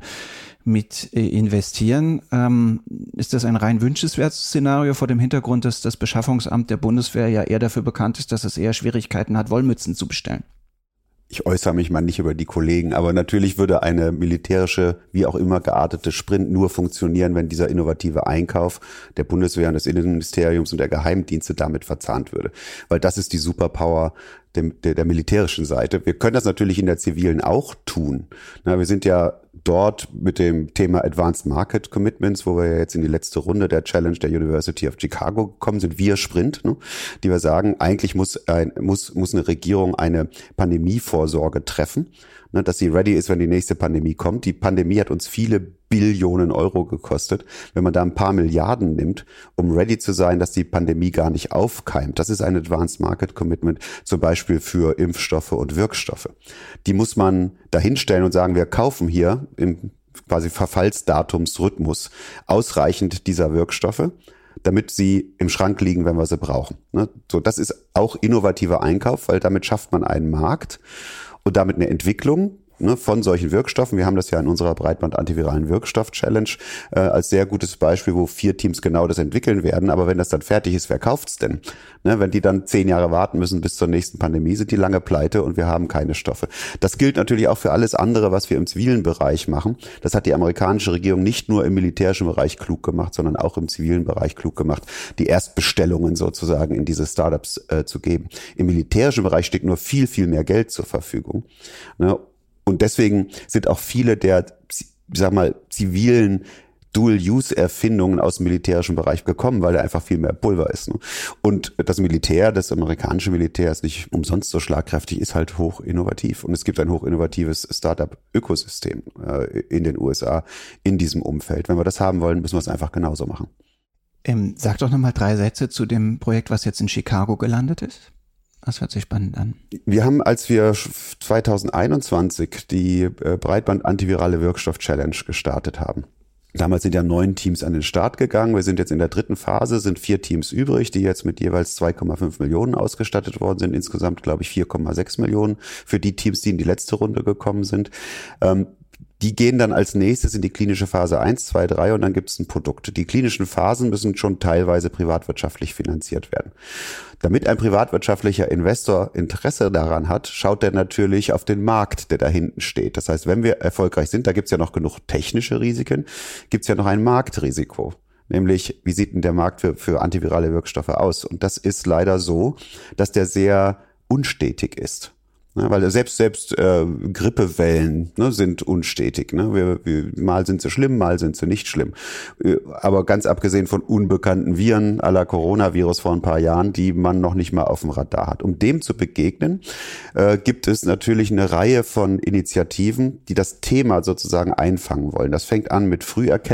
mit äh, investieren. Ähm, ist das ein rein wünschenswertes Szenario vor dem Hintergrund, dass das Beschaffungsamt der Bundeswehr ja eher dafür bekannt ist, dass es eher Schwierigkeiten hat, Wollmützen zu bestellen? Ich äußere mich mal nicht über die Kollegen, aber natürlich würde eine militärische, wie auch immer geartete Sprint nur funktionieren, wenn dieser innovative Einkauf der Bundeswehr und des Innenministeriums und der Geheimdienste damit verzahnt würde. Weil das ist die Superpower der, der, der militärischen Seite. Wir können das natürlich in der zivilen auch tun. Na, wir sind ja dort mit dem Thema Advanced Market Commitments, wo wir ja jetzt in die letzte Runde der Challenge der University of Chicago gekommen sind, wir Sprint, ne, die wir sagen, eigentlich muss, ein, muss, muss eine Regierung eine Pandemievorsorge treffen, ne, dass sie ready ist, wenn die nächste Pandemie kommt. Die Pandemie hat uns viele Billionen Euro gekostet. Wenn man da ein paar Milliarden nimmt, um ready zu sein, dass die Pandemie gar nicht aufkeimt, das ist ein Advanced Market Commitment, zum Beispiel für Impfstoffe und Wirkstoffe. Die muss man dahinstellen und sagen, wir kaufen hier im quasi Verfallsdatumsrhythmus ausreichend dieser Wirkstoffe, damit sie im Schrank liegen, wenn wir sie brauchen. So, das ist auch innovativer Einkauf, weil damit schafft man einen Markt und damit eine Entwicklung von solchen Wirkstoffen. Wir haben das ja in unserer Breitband-antiviralen Wirkstoff-Challenge äh, als sehr gutes Beispiel, wo vier Teams genau das entwickeln werden. Aber wenn das dann fertig ist, wer kauft's denn? Ne, wenn die dann zehn Jahre warten müssen bis zur nächsten Pandemie, sind die lange pleite und wir haben keine Stoffe. Das gilt natürlich auch für alles andere, was wir im zivilen Bereich machen. Das hat die amerikanische Regierung nicht nur im militärischen Bereich klug gemacht, sondern auch im zivilen Bereich klug gemacht, die Erstbestellungen sozusagen in diese Startups äh, zu geben. Im militärischen Bereich steht nur viel, viel mehr Geld zur Verfügung. Ne? Und deswegen sind auch viele der, ich sag mal, zivilen Dual-Use-Erfindungen aus dem militärischen Bereich gekommen, weil da einfach viel mehr Pulver ist. Ne? Und das Militär, das amerikanische Militär ist nicht umsonst so schlagkräftig, ist halt hoch innovativ. Und es gibt ein hoch innovatives Startup-Ökosystem äh, in den U S A in diesem Umfeld. Wenn wir das haben wollen, müssen wir es einfach genauso machen. Ähm, sag doch nochmal drei Sätze zu dem Projekt, was jetzt in Chicago gelandet ist. Das hört sich spannend an. Wir haben, als wir zwanzig einundzwanzig die Breitband-antivirale Wirkstoff-Challenge gestartet haben, damals sind ja neun Teams an den Start gegangen. Wir sind jetzt in der dritten Phase, sind vier Teams übrig, die jetzt mit jeweils zwei Komma fünf Millionen ausgestattet worden sind. Insgesamt, glaube ich, vier Komma sechs Millionen für die Teams, die in die letzte Runde gekommen sind. Ähm, Die gehen dann als nächstes in die klinische Phase eins, zwei, drei und dann gibt es ein Produkt. Die klinischen Phasen müssen schon teilweise privatwirtschaftlich finanziert werden. Damit ein privatwirtschaftlicher Investor Interesse daran hat, schaut er natürlich auf den Markt, der da hinten steht. Das heißt, wenn wir erfolgreich sind, da gibt es ja noch genug technische Risiken, gibt es ja noch ein Marktrisiko. Nämlich, wie sieht denn der Markt für, für antivirale Wirkstoffe aus? Und das ist leider so, dass der sehr unstetig ist. Ne, weil selbst selbst äh, Grippewellen ne, sind unstetig. Ne? Wir, wir, mal sind sie schlimm, mal sind sie nicht schlimm. Aber ganz abgesehen von unbekannten Viren à la Coronavirus vor ein paar Jahren, die man noch nicht mal auf dem Radar hat. Um dem zu begegnen, äh, gibt es natürlich eine Reihe von Initiativen, die das Thema sozusagen einfangen wollen. Das fängt an mit Früherkennung.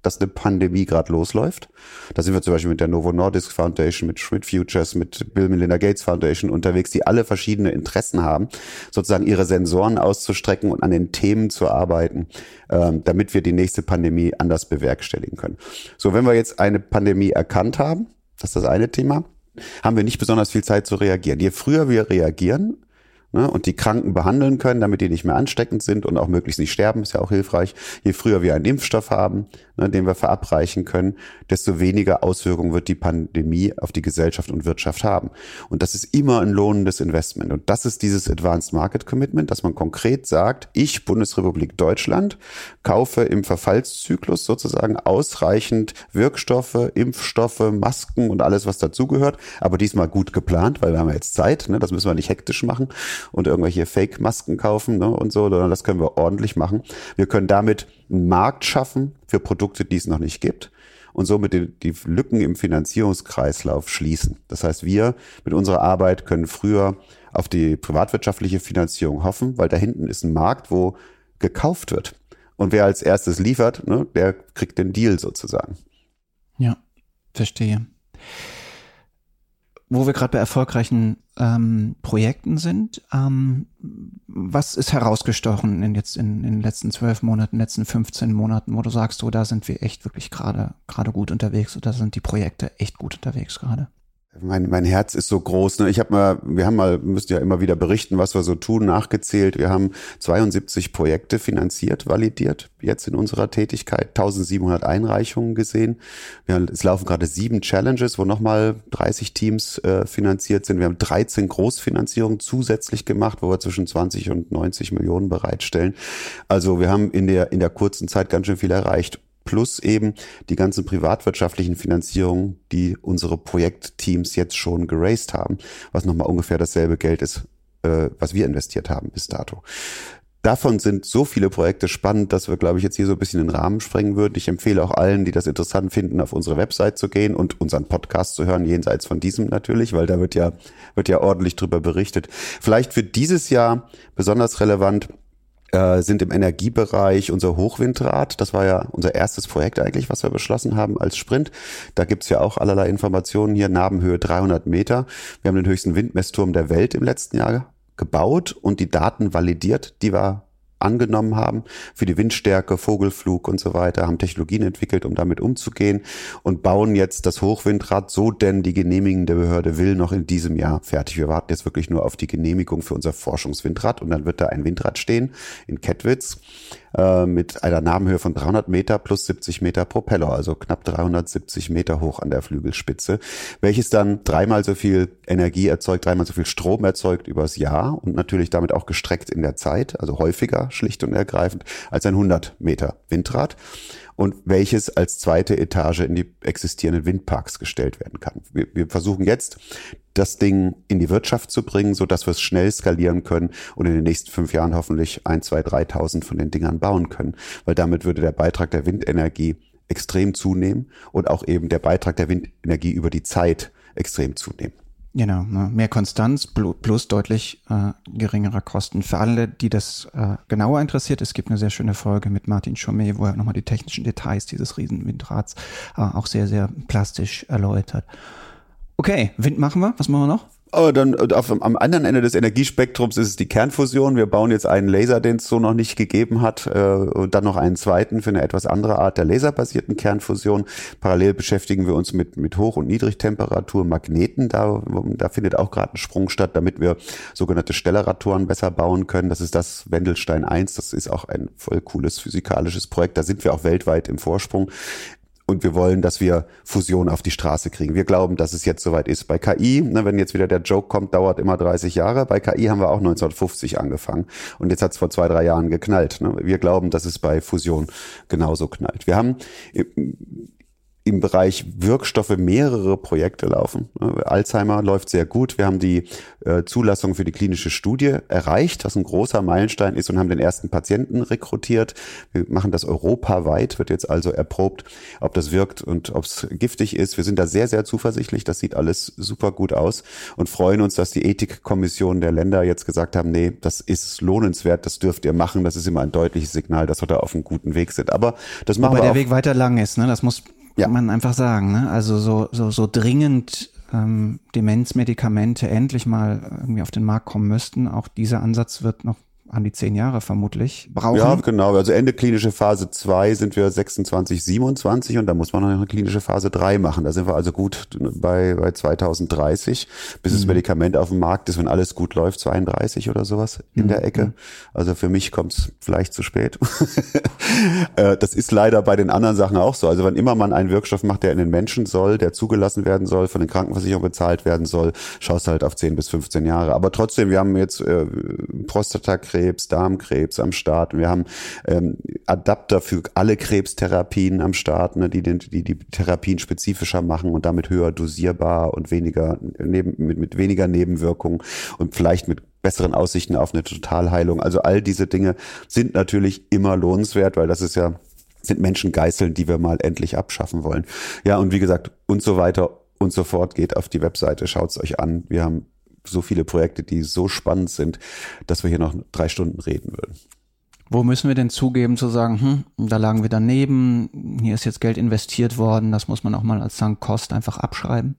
dass eine Pandemie gerade losläuft. Da sind wir zum Beispiel mit der Novo Nordisk Foundation, mit Schmidt Futures, mit Bill Melinda Gates Foundation unterwegs, die alle verschiedene Interessen haben, sozusagen ihre Sensoren auszustrecken und an den Themen zu arbeiten, ähm, damit wir die nächste Pandemie anders bewerkstelligen können. So, wenn wir jetzt eine Pandemie erkannt haben, das ist das eine Thema, haben wir nicht besonders viel Zeit zu reagieren. Je früher wir reagieren, ne, und die Kranken behandeln können, damit die nicht mehr ansteckend sind und auch möglichst nicht sterben, ist ja auch hilfreich. Je früher wir einen Impfstoff haben, ne, den wir verabreichen können, desto weniger Auswirkungen wird die Pandemie auf die Gesellschaft und Wirtschaft haben. Und das ist immer ein lohnendes Investment. Und das ist dieses Advanced Market Commitment, dass man konkret sagt, ich, Bundesrepublik Deutschland, kaufe im Verfallszyklus sozusagen ausreichend Wirkstoffe, Impfstoffe, Masken und alles, was dazugehört. Aber diesmal gut geplant, weil wir haben ja jetzt Zeit, ne, das müssen wir nicht hektisch machen und irgendwelche Fake-Masken kaufen, ne, und so, sondern das können wir ordentlich machen. Wir können damit einen Markt schaffen für Produkte, die es noch nicht gibt und somit die, die Lücken im Finanzierungskreislauf schließen. Das heißt, wir mit unserer Arbeit können früher auf die privatwirtschaftliche Finanzierung hoffen, weil da hinten ist ein Markt, wo gekauft wird. Und wer als erstes liefert, ne, der kriegt den Deal sozusagen. Ja, verstehe. Wo wir gerade bei erfolgreichen ähm, Projekten sind, ähm, was ist herausgestochen in jetzt in, in den letzten zwölf Monaten, letzten fünfzehn Monaten, wo du sagst, so da sind wir echt wirklich gerade gerade gut unterwegs oder sind die Projekte echt gut unterwegs gerade? Mein, mein Herz ist so groß. Ne? Ich habe mal, wir haben mal, müsst ja immer wieder berichten, was wir so tun, nachgezählt. Wir haben zweiundsiebzig Projekte finanziert, validiert, jetzt in unserer Tätigkeit, eintausendsiebenhundert Einreichungen gesehen. Wir haben, es laufen gerade sieben Challenges, wo nochmal dreißig Teams äh, finanziert sind. Wir haben dreizehn Großfinanzierungen zusätzlich gemacht, wo wir zwischen zwanzig und neunzig Millionen bereitstellen. Also wir haben in der, in der kurzen Zeit ganz schön viel erreicht. Plus eben die ganzen privatwirtschaftlichen Finanzierungen, die unsere Projektteams jetzt schon geraced haben, was nochmal ungefähr dasselbe Geld ist, äh, was wir investiert haben bis dato. Davon sind so viele Projekte spannend, dass wir, glaube ich, jetzt hier so ein bisschen den Rahmen sprengen würden. Ich empfehle auch allen, die das interessant finden, auf unsere Website zu gehen und unseren Podcast zu hören, jenseits von diesem natürlich, weil da wird ja, wird ja ordentlich drüber berichtet. Vielleicht für dieses Jahr besonders relevant sind im Energiebereich unser Hochwindrad. Das war ja unser erstes Projekt eigentlich, was wir beschlossen haben als Sprint. Da gibt's ja auch allerlei Informationen hier. Nabenhöhe dreihundert Meter. Wir haben den höchsten Windmessturm der Welt im letzten Jahr gebaut und die Daten validiert, die wir angenommen haben für die Windstärke, Vogelflug und so weiter, haben Technologien entwickelt, um damit umzugehen und bauen jetzt das Hochwindrad, so denn die genehmigende Behörde will noch in diesem Jahr fertig. Wir warten jetzt wirklich nur auf die Genehmigung für unser Forschungswindrad und dann wird da ein Windrad stehen in Kettwitz äh, mit einer Nabenhöhe von dreihundert Meter plus siebzig Meter Propeller, also knapp dreihundertsiebzig Meter hoch an der Flügelspitze, welches dann dreimal so viel Energie erzeugt, dreimal so viel Strom erzeugt übers Jahr und natürlich damit auch gestreckt in der Zeit, also häufiger schlicht und ergreifend als ein hundert Meter Windrad und welches als zweite Etage in die existierenden Windparks gestellt werden kann. Wir, wir versuchen jetzt, das Ding in die Wirtschaft zu bringen, so dass wir es schnell skalieren können und in den nächsten fünf Jahren hoffentlich ein, zwei, dreitausend von den Dingern bauen können, weil damit würde der Beitrag der Windenergie extrem zunehmen und auch eben der Beitrag der Windenergie über die Zeit extrem zunehmen. Genau, ne? Mehr Konstanz plus deutlich äh, geringerer Kosten. Für alle, die das äh, genauer interessiert, es gibt eine sehr schöne Folge mit Martin Chaumet, wo er nochmal die technischen Details dieses Riesenwindrads äh, auch sehr, sehr plastisch erläutert. Okay, Wind machen wir. Was machen wir noch? Aber dann auf, am anderen Ende des Energiespektrums ist es die Kernfusion. Wir bauen jetzt einen Laser, den es so noch nicht gegeben hat, äh, und dann noch einen zweiten für eine etwas andere Art der laserbasierten Kernfusion. Parallel beschäftigen wir uns mit mit Hoch- und Niedrigtemperaturmagneten. Da, da findet auch gerade ein Sprung statt, damit wir sogenannte Stellaratoren besser bauen können. Das ist das Wendelstein eins. Das ist auch ein voll cooles physikalisches Projekt. Da sind wir auch weltweit im Vorsprung. Und wir wollen, dass wir Fusion auf die Straße kriegen. Wir glauben, dass es jetzt soweit ist. Bei K I, ne, wenn jetzt wieder der Joke kommt, dauert immer dreißig Jahre. Bei K I haben wir auch neunzehnhundertfünfzig angefangen. Und jetzt hat es vor zwei, drei Jahren geknallt. Ne? Wir glauben, dass es bei Fusion genauso knallt. Wir haben im Bereich Wirkstoffe mehrere Projekte laufen. Alzheimer läuft sehr gut. Wir haben die äh, Zulassung für die klinische Studie erreicht, was ein großer Meilenstein ist, und haben den ersten Patienten rekrutiert. Wir machen das europaweit, wird jetzt also erprobt, ob das wirkt und ob es giftig ist. Wir sind da sehr, sehr zuversichtlich. Das sieht alles super gut aus und freuen uns, dass die Ethikkommission der Länder jetzt gesagt haben, nee, das ist lohnenswert, das dürft ihr machen. Das ist immer ein deutliches Signal, dass wir da auf einem guten Weg sind. Aber das machen Wobei wir der auch. Weg weiter lang ist, ne? Das muss Ja. kann man einfach sagen, ne? Also so so so dringend ähm, Demenzmedikamente endlich mal irgendwie auf den Markt kommen müssten. Auch dieser Ansatz wird noch an die zehn Jahre vermutlich brauchen. Ja, genau. Also Ende klinische Phase zwei sind wir sechsundzwanzig, siebenundzwanzig und da muss man noch eine klinische Phase drei machen. Da sind wir also gut bei, bei zweitausenddreißig, bis mhm. das Medikament auf dem Markt ist, wenn alles gut läuft, zweiunddreißig oder sowas in mhm. der Ecke. Also für mich kommt es vielleicht zu spät. Das ist leider bei den anderen Sachen auch so. Also wenn immer man einen Wirkstoff macht, der in den Menschen soll, der zugelassen werden soll, von den Krankenversicherungen bezahlt werden soll, schaust du halt auf zehn bis fünfzehn Jahre. Aber trotzdem, wir haben jetzt äh, Prostatakrebs, Darmkrebs am Start. Wir haben ähm, Adapter für alle Krebstherapien am Start, ne, die, den, die die Therapien spezifischer machen und damit höher dosierbar und weniger neben, mit, mit weniger Nebenwirkungen und vielleicht mit besseren Aussichten auf eine Totalheilung. Also all diese Dinge sind natürlich immer lohnenswert, weil das ist ja sind Menschengeißeln, die wir mal endlich abschaffen wollen. Ja, und wie gesagt, und so weiter und so fort. Geht auf die Webseite, schaut's euch an. Wir haben so viele Projekte, die so spannend sind, dass wir hier noch drei Stunden reden würden. Wo müssen wir denn zugeben zu sagen, hm, da lagen wir daneben, hier ist jetzt Geld investiert worden, das muss man auch mal als Sunk Cost einfach abschreiben?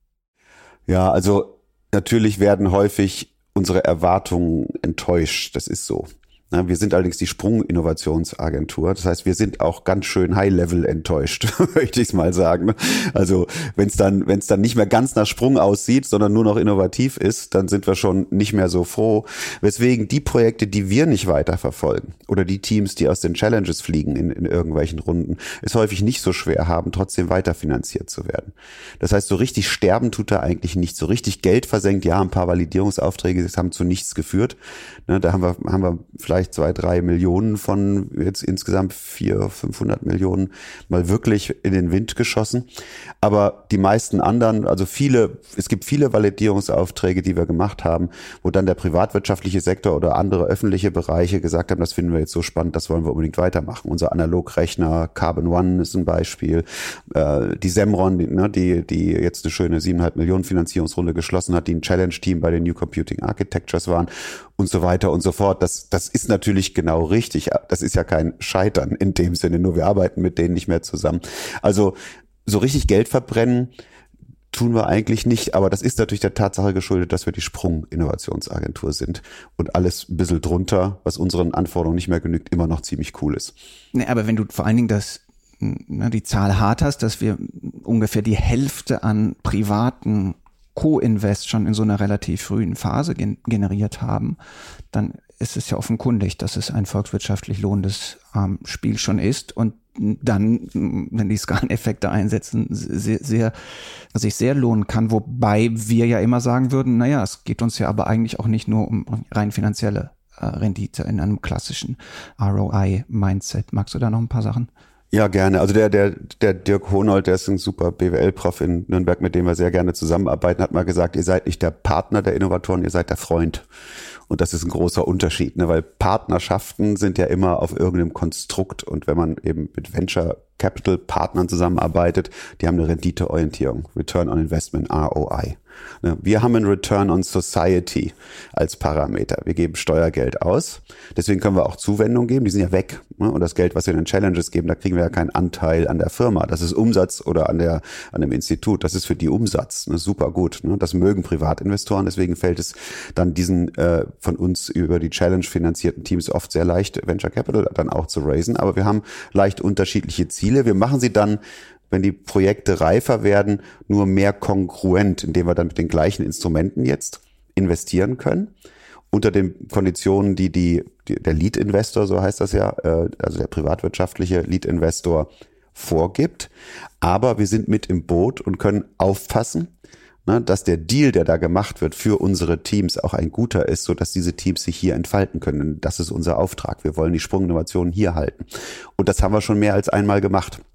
Ja, also natürlich werden häufig unsere Erwartungen enttäuscht, das ist so. Wir sind allerdings die Sprung-Innovationsagentur. Das heißt, wir sind auch ganz schön High-Level enttäuscht, möchte ich es mal sagen. Also wenn es dann, wenn es dann nicht mehr ganz nach Sprung aussieht, sondern nur noch innovativ ist, dann sind wir schon nicht mehr so froh. Weswegen die Projekte, die wir nicht weiterverfolgen oder die Teams, die aus den Challenges fliegen in, in irgendwelchen Runden, es häufig nicht so schwer haben, trotzdem weiterfinanziert zu werden. Das heißt, so richtig sterben tut er eigentlich nicht. So richtig Geld versenkt, ja, ein paar Validierungsaufträge, das haben zu nichts geführt. Ne, da haben wir, haben wir vielleicht zwei, drei Millionen von jetzt insgesamt vier, fünfhundert Millionen mal wirklich in den Wind geschossen. Aber die meisten anderen, also viele, es gibt viele Validierungsaufträge, die wir gemacht haben, wo dann der privatwirtschaftliche Sektor oder andere öffentliche Bereiche gesagt haben, das finden wir jetzt so spannend, das wollen wir unbedingt weitermachen. Unser Analogrechner, Carbon One ist ein Beispiel, äh, die Semron, die, ne, die, die jetzt eine schöne siebeneinhalb Millionen Finanzierungsrunde geschlossen hat, die ein Challenge-Team bei den New Computing Architectures waren und so weiter und so fort. Das, das ist natürlich genau richtig. Das ist ja kein Scheitern in dem Sinne, nur wir arbeiten mit denen nicht mehr zusammen. Also so richtig Geld verbrennen tun wir eigentlich nicht, aber das ist natürlich der Tatsache geschuldet, dass wir die Sprung-Innovationsagentur sind und alles ein bisschen drunter, was unseren Anforderungen nicht mehr genügt, immer noch ziemlich cool ist. Nee, aber wenn du vor allen Dingen das, na, die Zahl hart hast, dass wir ungefähr die Hälfte an privaten Co-Invest schon in so einer relativ frühen Phase gen- generiert haben, dann ist es ja offenkundig, dass es ein volkswirtschaftlich lohnendes ähm, Spiel schon ist und dann, wenn die Skaleneffekte einsetzen, sehr, sehr, sich sehr lohnen kann, wobei wir ja immer sagen würden, naja, es geht uns ja aber eigentlich auch nicht nur um rein finanzielle äh, Rendite in einem klassischen R O I-Mindset. Magst du da noch ein paar Sachen? Ja, gerne. Also der, der, der Dirk Hohnold, der ist ein super B W L-Prof in Nürnberg, mit dem wir sehr gerne zusammenarbeiten, hat mal gesagt, ihr seid nicht der Partner der Innovatoren, ihr seid der Freund. Und das ist ein großer Unterschied, ne? Weil Partnerschaften sind ja immer auf irgendeinem Konstrukt. Und wenn man eben mit Venture Capital Partnern zusammenarbeitet, die haben eine Renditeorientierung, Return on Investment, R O I. Wir haben einen Return on Society als Parameter. Wir geben Steuergeld aus. Deswegen können wir auch Zuwendungen geben. Die sind ja weg. Und das Geld, was wir in den Challenges geben, da kriegen wir ja keinen Anteil an der Firma. Das ist Umsatz oder an der, an dem Institut. Das ist für die Umsatz. Super gut. Das mögen Privatinvestoren. Deswegen fällt es dann diesen äh, von uns über die Challenge finanzierten Teams oft sehr leicht, Venture Capital dann auch zu raisen. Aber wir haben leicht unterschiedliche Ziele. Wir machen sie dann, wenn die Projekte reifer werden, nur mehr kongruent, indem wir dann mit den gleichen Instrumenten jetzt investieren können, unter den Konditionen, die, die, die der Lead-Investor, so heißt das ja, äh, also der privatwirtschaftliche Lead-Investor vorgibt. Aber wir sind mit im Boot und können aufpassen, ne, dass der Deal, der da gemacht wird, für unsere Teams auch ein guter ist, sodass diese Teams sich hier entfalten können. Das ist unser Auftrag. Wir wollen die Sprunginnovationen hier halten. Und das haben wir schon mehr als einmal gemacht.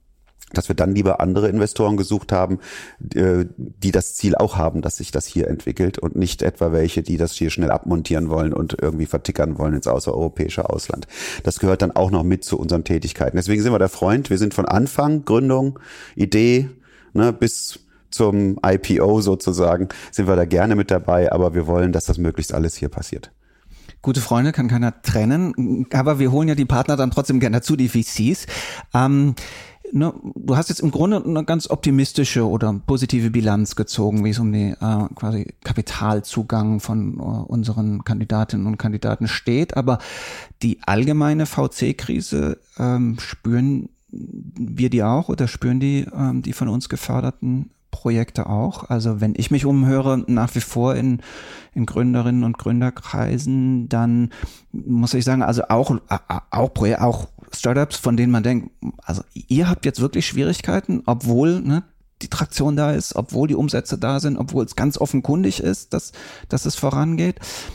dass wir dann lieber andere Investoren gesucht haben, die das Ziel auch haben, dass sich das hier entwickelt und nicht etwa welche, die das hier schnell abmontieren wollen und irgendwie vertickern wollen ins außereuropäische Ausland. Das gehört dann auch noch mit zu unseren Tätigkeiten. Deswegen sind wir der Freund. Wir sind von Anfang, Gründung, Idee, ne, bis zum I P O sozusagen, sind wir da gerne mit dabei, aber wir wollen, dass das möglichst alles hier passiert. Gute Freunde kann keiner trennen, aber wir holen ja die Partner dann trotzdem gerne dazu, die V Cs. Ähm, ne, du hast jetzt im Grunde eine ganz optimistische oder positive Bilanz gezogen, wie es um den äh, quasi Kapitalzugang von äh, unseren Kandidatinnen und Kandidaten steht. Aber die allgemeine V C-Krise, ähm, spüren wir die auch oder spüren die ähm, die von uns geförderten Projekte auch? Also wenn ich mich umhöre, nach wie vor in, in Gründerinnen und Gründerkreisen, dann muss ich sagen, also auch, auch, auch Startups, von denen man denkt, also ihr habt jetzt wirklich Schwierigkeiten, obwohl ne, die Traktion da ist, obwohl die Umsätze da sind, obwohl es ganz offenkundig ist, dass, dass es vorangeht.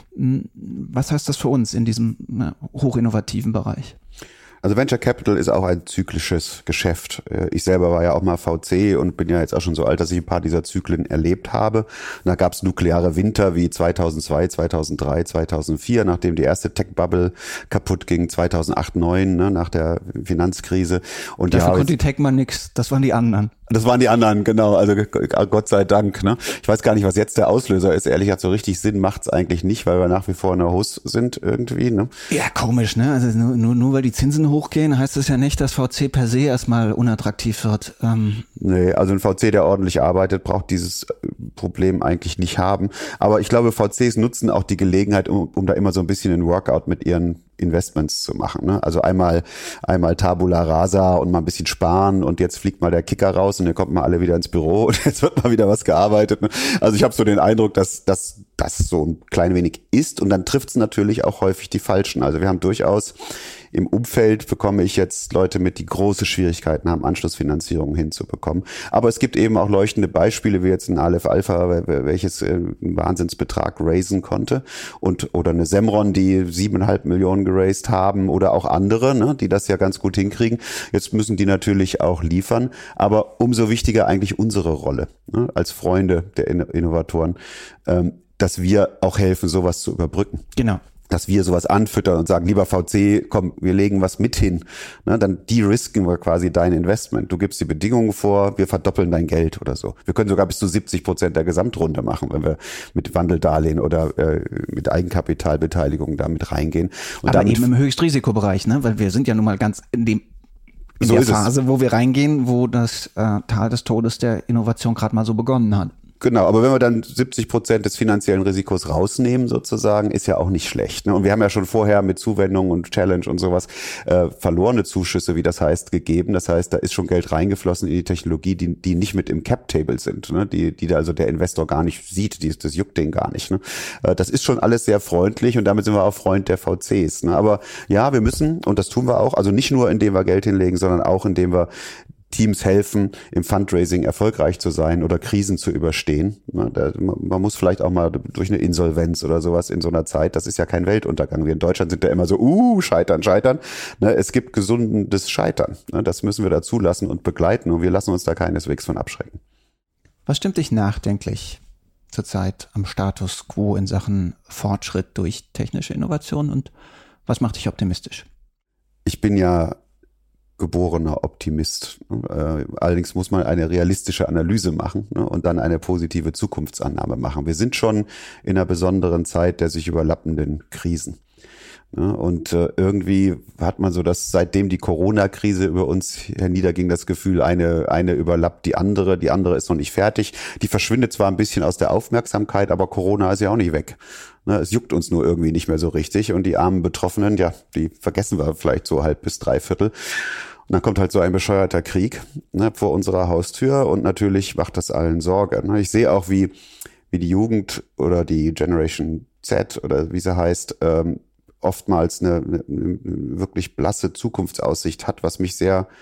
Was heißt das für uns in diesem ne, hochinnovativen Bereich? Also Venture Capital ist auch ein zyklisches Geschäft. Ich selber war ja auch mal V C und bin ja jetzt auch schon so alt, dass ich ein paar dieser Zyklen erlebt habe. Und da gab es nukleare Winter wie zweitausendzwei, zweitausenddrei, zweitausendvier, nachdem die erste Tech-Bubble kaputt ging, zweitausendacht, neun, ne, nach der Finanzkrise. Und dafür konnte die Tech mal nix, das waren die anderen. Das waren die anderen, genau, also Gott sei Dank. Ne? Ich weiß gar nicht, was jetzt der Auslöser ist. Ehrlich gesagt, so richtig Sinn macht's eigentlich nicht, weil wir nach wie vor in der Hus sind irgendwie. Ne? Ja, komisch, ne? Also nur, nur, nur weil die Zinsen hochgehen, heißt das ja nicht, dass V C per se erstmal unattraktiv wird. Ähm. Nee, also ein V C, der ordentlich arbeitet, braucht dieses Problem eigentlich nicht haben. Aber ich glaube, V Cs nutzen auch die Gelegenheit, um, um da immer so ein bisschen ein Workout mit ihren Investments zu machen. Ne? Also einmal einmal Tabula Rasa und mal ein bisschen sparen und jetzt fliegt mal der Kicker raus und dann kommt mal alle wieder ins Büro und jetzt wird mal wieder was gearbeitet. Ne? Also ich habe so den Eindruck, dass dass das so ein klein wenig ist und dann trifft es natürlich auch häufig die Falschen. Also wir haben durchaus im Umfeld bekomme ich jetzt Leute mit, die große Schwierigkeiten haben, Anschlussfinanzierungen hinzubekommen. Aber es gibt eben auch leuchtende Beispiele, wie jetzt ein Aleph Alpha, welches einen Wahnsinnsbetrag raisen konnte und oder eine Semron, die siebeneinhalb Millionen geraced haben oder auch andere, ne, die das ja ganz gut hinkriegen. Jetzt müssen die natürlich auch liefern, aber umso wichtiger eigentlich unsere Rolle, ne, als Freunde der Innovatoren, ähm, dass wir auch helfen, sowas zu überbrücken. Genau. Dass wir sowas anfüttern und sagen, lieber V C, komm, wir legen was mit hin. Ne, dann de-risken wir quasi dein Investment. Du gibst die Bedingungen vor, wir verdoppeln dein Geld oder so. Wir können sogar bis zu siebzig Prozent der Gesamtrunde machen, wenn wir mit Wandeldarlehen oder äh, mit Eigenkapitalbeteiligung da mit reingehen. Und aber damit, eben im Höchstrisikobereich, ne? Weil wir sind ja nun mal ganz in dem in so der ist Phase, es. wo wir reingehen, wo das äh, Tal des Todes der Innovation gerade mal so begonnen hat. Genau, aber wenn wir dann siebzig Prozent des finanziellen Risikos rausnehmen sozusagen, ist ja auch nicht schlecht. Ne? Und wir haben ja schon vorher mit Zuwendung und Challenge und sowas äh, verlorene Zuschüsse, wie das heißt, gegeben. Das heißt, da ist schon Geld reingeflossen in die Technologie, die die nicht mit im Cap-Table sind, ne? die die also der Investor gar nicht sieht, die, das juckt den gar nicht. Ne? Äh, das ist schon alles sehr freundlich und damit sind wir auch Freund der V Cs. Ne? Aber ja, wir müssen, und das tun wir auch, also nicht nur, indem wir Geld hinlegen, sondern auch, indem wir Teams helfen, im Fundraising erfolgreich zu sein oder Krisen zu überstehen. Man muss vielleicht auch mal durch eine Insolvenz oder sowas in so einer Zeit, das ist ja kein Weltuntergang. Wir in Deutschland sind ja immer so, uh, scheitern, scheitern. Es gibt gesundes Scheitern. Das müssen wir da zulassen und begleiten und wir lassen uns da keineswegs von abschrecken. Was stimmt dich nachdenklich zurzeit am Status quo in Sachen Fortschritt durch technische Innovation und was macht dich optimistisch? Ich bin ja geborener Optimist. Äh, allerdings muss man eine realistische Analyse machen, ne, und dann eine positive Zukunftsannahme machen. Wir sind schon in einer besonderen Zeit der sich überlappenden Krisen. Ne, und äh, irgendwie hat man so das, seitdem die Corona-Krise über uns herniederging, das Gefühl, eine eine überlappt die andere, die andere ist noch nicht fertig. Die verschwindet zwar ein bisschen aus der Aufmerksamkeit, aber Corona ist ja auch nicht weg. Es juckt uns nur irgendwie nicht mehr so richtig und die armen Betroffenen, ja, die vergessen wir vielleicht so halb bis dreiviertel. Und dann kommt halt so ein bescheuerter Krieg, ne, vor unserer Haustür und natürlich macht das allen Sorge. Ne. Ich sehe auch, wie wie die Jugend oder die Generation Z oder wie sie heißt, ähm, oftmals eine, eine, eine wirklich blasse Zukunftsaussicht hat, was mich sehr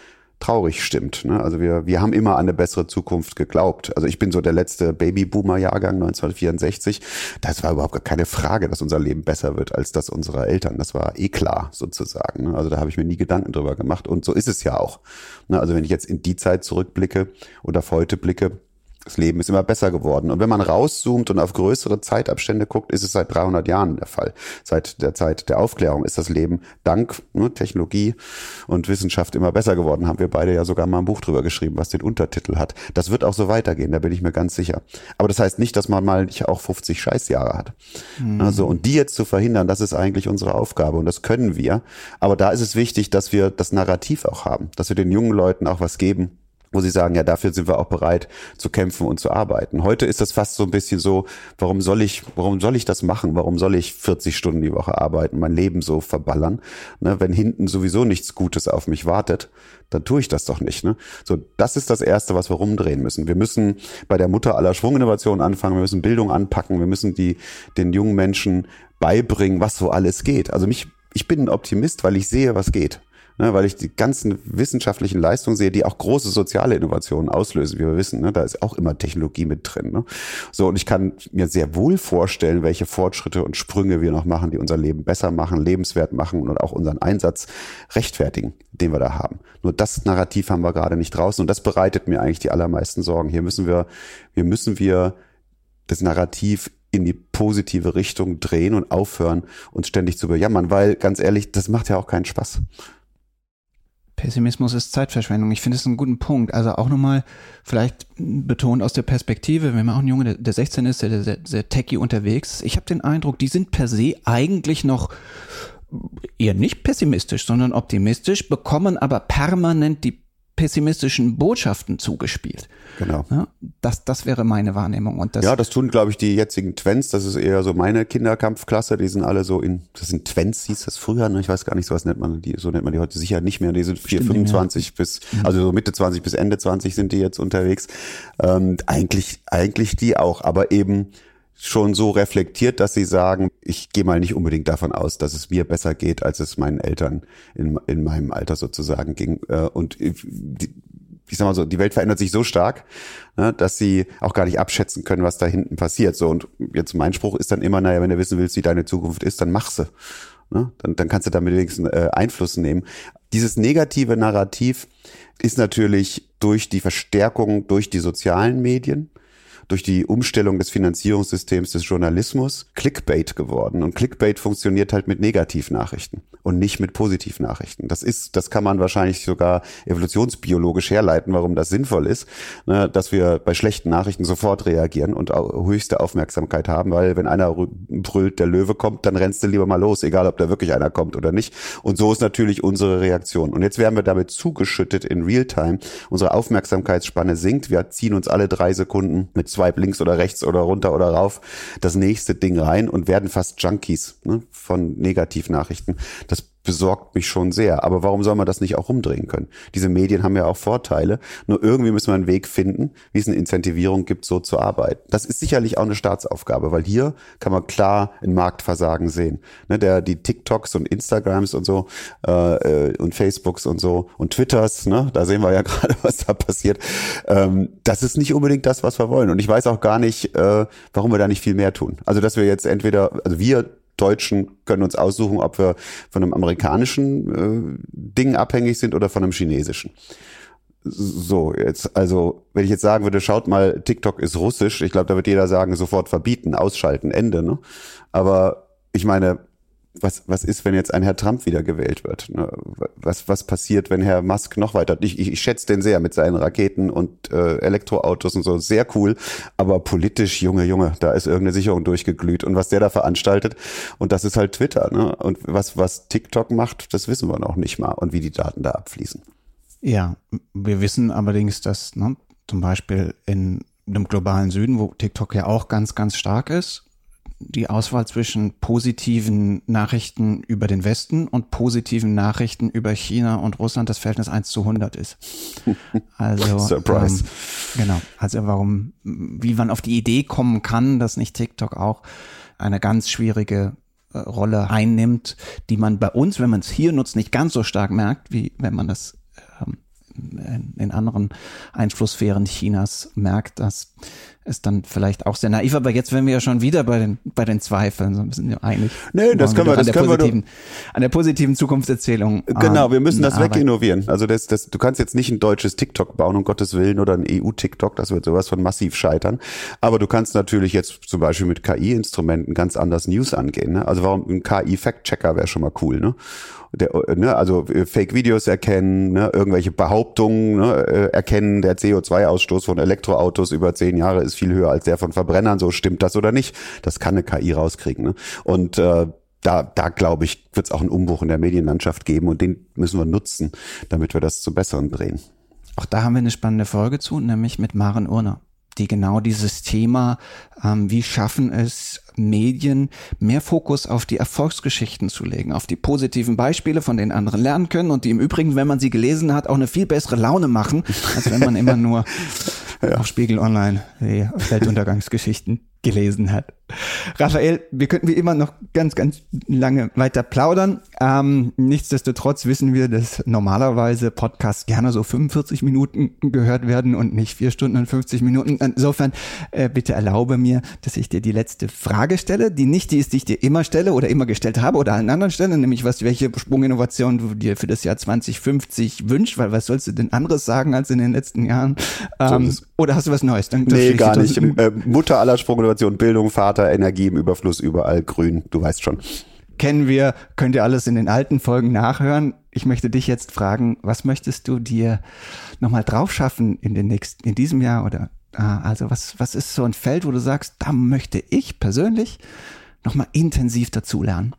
traurig stimmt. Ne? Also wir, wir haben immer an eine bessere Zukunft geglaubt. Also ich bin so der letzte Babyboomer-Jahrgang neunzehnhundertvierundsechzig. Das war überhaupt gar keine Frage, dass unser Leben besser wird als das unserer Eltern. Das war eh klar sozusagen. Ne? Also da habe ich mir nie Gedanken drüber gemacht. Und so ist es ja auch. Ne? Also wenn ich jetzt in die Zeit zurückblicke oder auf heute blicke, das Leben ist immer besser geworden. Und wenn man rauszoomt und auf größere Zeitabstände guckt, ist es seit dreihundert Jahren der Fall. Seit der Zeit der Aufklärung ist das Leben dank ne, Technologie und Wissenschaft immer besser geworden. Haben wir beide ja sogar mal ein Buch drüber geschrieben, was den Untertitel hat. Das wird auch so weitergehen, da bin ich mir ganz sicher. Aber das heißt nicht, dass man mal nicht auch fünfzig Scheißjahre hat. Mhm. Also, und die jetzt zu verhindern, das ist eigentlich unsere Aufgabe und das können wir. Aber da ist es wichtig, dass wir das Narrativ auch haben, dass wir den jungen Leuten auch was geben, wo sie sagen, ja, dafür sind wir auch bereit zu kämpfen und zu arbeiten. Heute ist das fast so ein bisschen so, warum soll ich, warum soll ich das machen? Warum soll ich vierzig Stunden die Woche arbeiten, mein Leben so verballern? Ne, wenn hinten sowieso nichts Gutes auf mich wartet, dann tue ich das doch nicht. Ne? So, das ist das Erste, was wir rumdrehen müssen. Wir müssen bei der Mutter aller Schwunginnovationen anfangen, wir müssen Bildung anpacken, wir müssen die, den jungen Menschen beibringen, was so alles geht. Also mich, ich bin ein Optimist, weil ich sehe, was geht. Ne, weil ich die ganzen wissenschaftlichen Leistungen sehe, die auch große soziale Innovationen auslösen, wie wir wissen. Ne, da ist auch immer Technologie mit drin. Ne? So, und ich kann mir sehr wohl vorstellen, welche Fortschritte und Sprünge wir noch machen, die unser Leben besser machen, lebenswert machen und auch unseren Einsatz rechtfertigen, den wir da haben. Nur das Narrativ haben wir gerade nicht draußen und das bereitet mir eigentlich die allermeisten Sorgen. Hier müssen wir, hier müssen wir das Narrativ in die positive Richtung drehen und aufhören, uns ständig zu bejammern, weil, ganz ehrlich, das macht ja auch keinen Spaß. Pessimismus ist Zeitverschwendung. Ich finde es einen guten Punkt. Also auch nochmal vielleicht betont aus der Perspektive, wenn man auch ein Junge, der, der sechzehn ist, der sehr, sehr techy unterwegs ist. Ich habe den Eindruck, die sind per se eigentlich noch eher nicht pessimistisch, sondern optimistisch, bekommen aber permanent die pessimistischen Botschaften zugespielt. Genau. Ja, das, das wäre meine Wahrnehmung. Und das ja, das tun, glaube ich, die jetzigen Twents. Das ist eher so meine Kinderkampfklasse. Die sind alle so in, das sind Twents, hieß das früher, ne? Ich weiß gar nicht, so was nennt man die, so nennt man die heute sicher nicht mehr. Die sind vier, fünfundzwanzig ja. bis, also so Mitte zwanzig bis Ende zwanzig sind die jetzt unterwegs. Ähm, eigentlich, eigentlich die auch, aber eben schon so reflektiert, dass sie sagen, ich gehe mal nicht unbedingt davon aus, dass es mir besser geht, als es meinen Eltern in, in meinem Alter sozusagen ging. Und die, ich sag mal so, die Welt verändert sich so stark, dass sie auch gar nicht abschätzen können, was da hinten passiert. So, und jetzt mein Spruch ist dann immer, naja, wenn du wissen willst, wie deine Zukunft ist, dann mach sie. Dann, dann kannst du damit wenigstens Einfluss nehmen. Dieses negative Narrativ ist natürlich durch die Verstärkung durch die sozialen Medien, durch die Umstellung des Finanzierungssystems des Journalismus Clickbait geworden. Und Clickbait funktioniert halt mit Negativnachrichten und nicht mit Positivnachrichten. Das ist, das kann man wahrscheinlich sogar evolutionsbiologisch herleiten, warum das sinnvoll ist, ne, dass wir bei schlechten Nachrichten sofort reagieren und höchste Aufmerksamkeit haben, weil wenn einer brüllt, der Löwe kommt, dann rennst du lieber mal los, egal ob da wirklich einer kommt oder nicht. Und so ist natürlich unsere Reaktion. Und jetzt werden wir damit zugeschüttet in Realtime. Unsere Aufmerksamkeitsspanne sinkt. Wir ziehen uns alle drei Sekunden mit Swipe links oder rechts oder runter oder rauf das nächste Ding rein und werden fast Junkies, ne, von Negativnachrichten. Das besorgt mich schon sehr. Aber warum soll man das nicht auch rumdrehen können? Diese Medien haben ja auch Vorteile. Nur irgendwie müssen wir einen Weg finden, wie es eine Incentivierung gibt, so zu arbeiten. Das ist sicherlich auch eine Staatsaufgabe, weil hier kann man klar ein Marktversagen sehen. Ne, der, die TikToks und Instagrams und so äh, und Facebooks und so und Twitters, ne, da sehen wir ja gerade, was da passiert. Ähm, das ist nicht unbedingt das, was wir wollen. Und ich weiß auch gar nicht, äh, warum wir da nicht viel mehr tun. Also dass wir jetzt entweder, also wir Deutschen können uns aussuchen, ob wir von einem amerikanischen äh, Ding abhängig sind oder von einem chinesischen. So, jetzt, also, wenn ich jetzt sagen würde, schaut mal, TikTok ist russisch, ich glaube, da wird jeder sagen, sofort verbieten, ausschalten, Ende, ne? Aber ich meine, was, was ist, wenn jetzt ein Herr Trump wieder gewählt wird? Ne? Was, was passiert, wenn Herr Musk noch weiter? Ich, ich, ich schätze den sehr mit seinen Raketen und äh, Elektroautos und so, sehr cool. Aber politisch, Junge, Junge, da ist irgendeine Sicherung durchgeglüht. Und was der da veranstaltet, und das ist halt Twitter. Ne? Und was, was TikTok macht, das wissen wir noch nicht mal. Und wie die Daten da abfließen. Ja, wir wissen allerdings, dass ne, zum Beispiel in einem globalen Süden, wo TikTok ja auch ganz, ganz stark ist, die Auswahl zwischen positiven Nachrichten über den Westen und positiven Nachrichten über China und Russland das Verhältnis eins zu hundert ist. Also, Surprise. Ähm, genau. Also warum, wie man auf die Idee kommen kann, dass nicht TikTok auch eine ganz schwierige äh, Rolle einnimmt, die man bei uns, wenn man es hier nutzt, nicht ganz so stark merkt, wie wenn man das ähm, in, in anderen Einflusssphären Chinas merkt, dass es dann vielleicht auch sehr naiv, aber jetzt wären wir ja schon wieder bei den bei den Zweifeln, wir sind ja eigentlich nee, das können wir, das können wir doch, an der positiven Zukunftserzählung. Genau, wir müssen das weginnovieren. Also das, das, du kannst jetzt nicht ein deutsches TikTok bauen, um Gottes Willen, oder ein E U-TikTok, das wird sowas von massiv scheitern. Aber du kannst natürlich jetzt zum Beispiel mit K I-Instrumenten ganz anders News angehen. Ne? Also warum ein K I-Fact-Checker wäre schon mal cool, ne? Der, ne, also Fake-Videos erkennen, ne, irgendwelche Behauptungen ne, erkennen, der C O zwei Ausstoß von Elektroautos über zehn Jahre ist viel höher als der von Verbrennern, so stimmt das oder nicht? Das kann eine K I rauskriegen. Ne? Und äh, da, da glaube ich, wird es auch einen Umbruch in der Medienlandschaft geben und den müssen wir nutzen, damit wir das zum Besseren drehen. Auch da haben wir eine spannende Folge zu, nämlich mit Maren Urner, die genau dieses Thema, ähm, wie schaffen es Medien, mehr Fokus auf die Erfolgsgeschichten zu legen, auf die positiven Beispiele, von denen andere lernen können und die im Übrigen, wenn man sie gelesen hat, auch eine viel bessere Laune machen, als wenn man immer nur ja. auf Spiegel Online die Weltuntergangsgeschichten gelesen hat. Raphael, wir könnten wie immer noch ganz, ganz lange weiter plaudern. Ähm, nichtsdestotrotz wissen wir, dass normalerweise Podcasts gerne so fünfundvierzig Minuten gehört werden und nicht vier Stunden und fünfzig Minuten. Insofern äh, bitte erlaube mir, dass ich dir die letzte Frage stelle, die nicht die ist, die ich dir immer stelle oder immer gestellt habe oder allen anderen stelle, nämlich was, welche Sprunginnovation du dir für das Jahr zwanzig fünfzig wünschst, weil was sollst du denn anderes sagen als in den letzten Jahren? Ähm, so oder hast du was Neues? Dann nee, gar nicht. Äh, Mutter aller Sprunginnovationen, Bildung, Vater, Energie im Überfluss, überall grün, du weißt schon. Kennen wir, könnt ihr alles in den alten Folgen nachhören. Ich möchte dich jetzt fragen, was möchtest du dir nochmal drauf schaffen in den nächsten, in diesem Jahr oder also was, was ist so ein Feld, wo du sagst, da möchte ich persönlich nochmal intensiv dazulernen?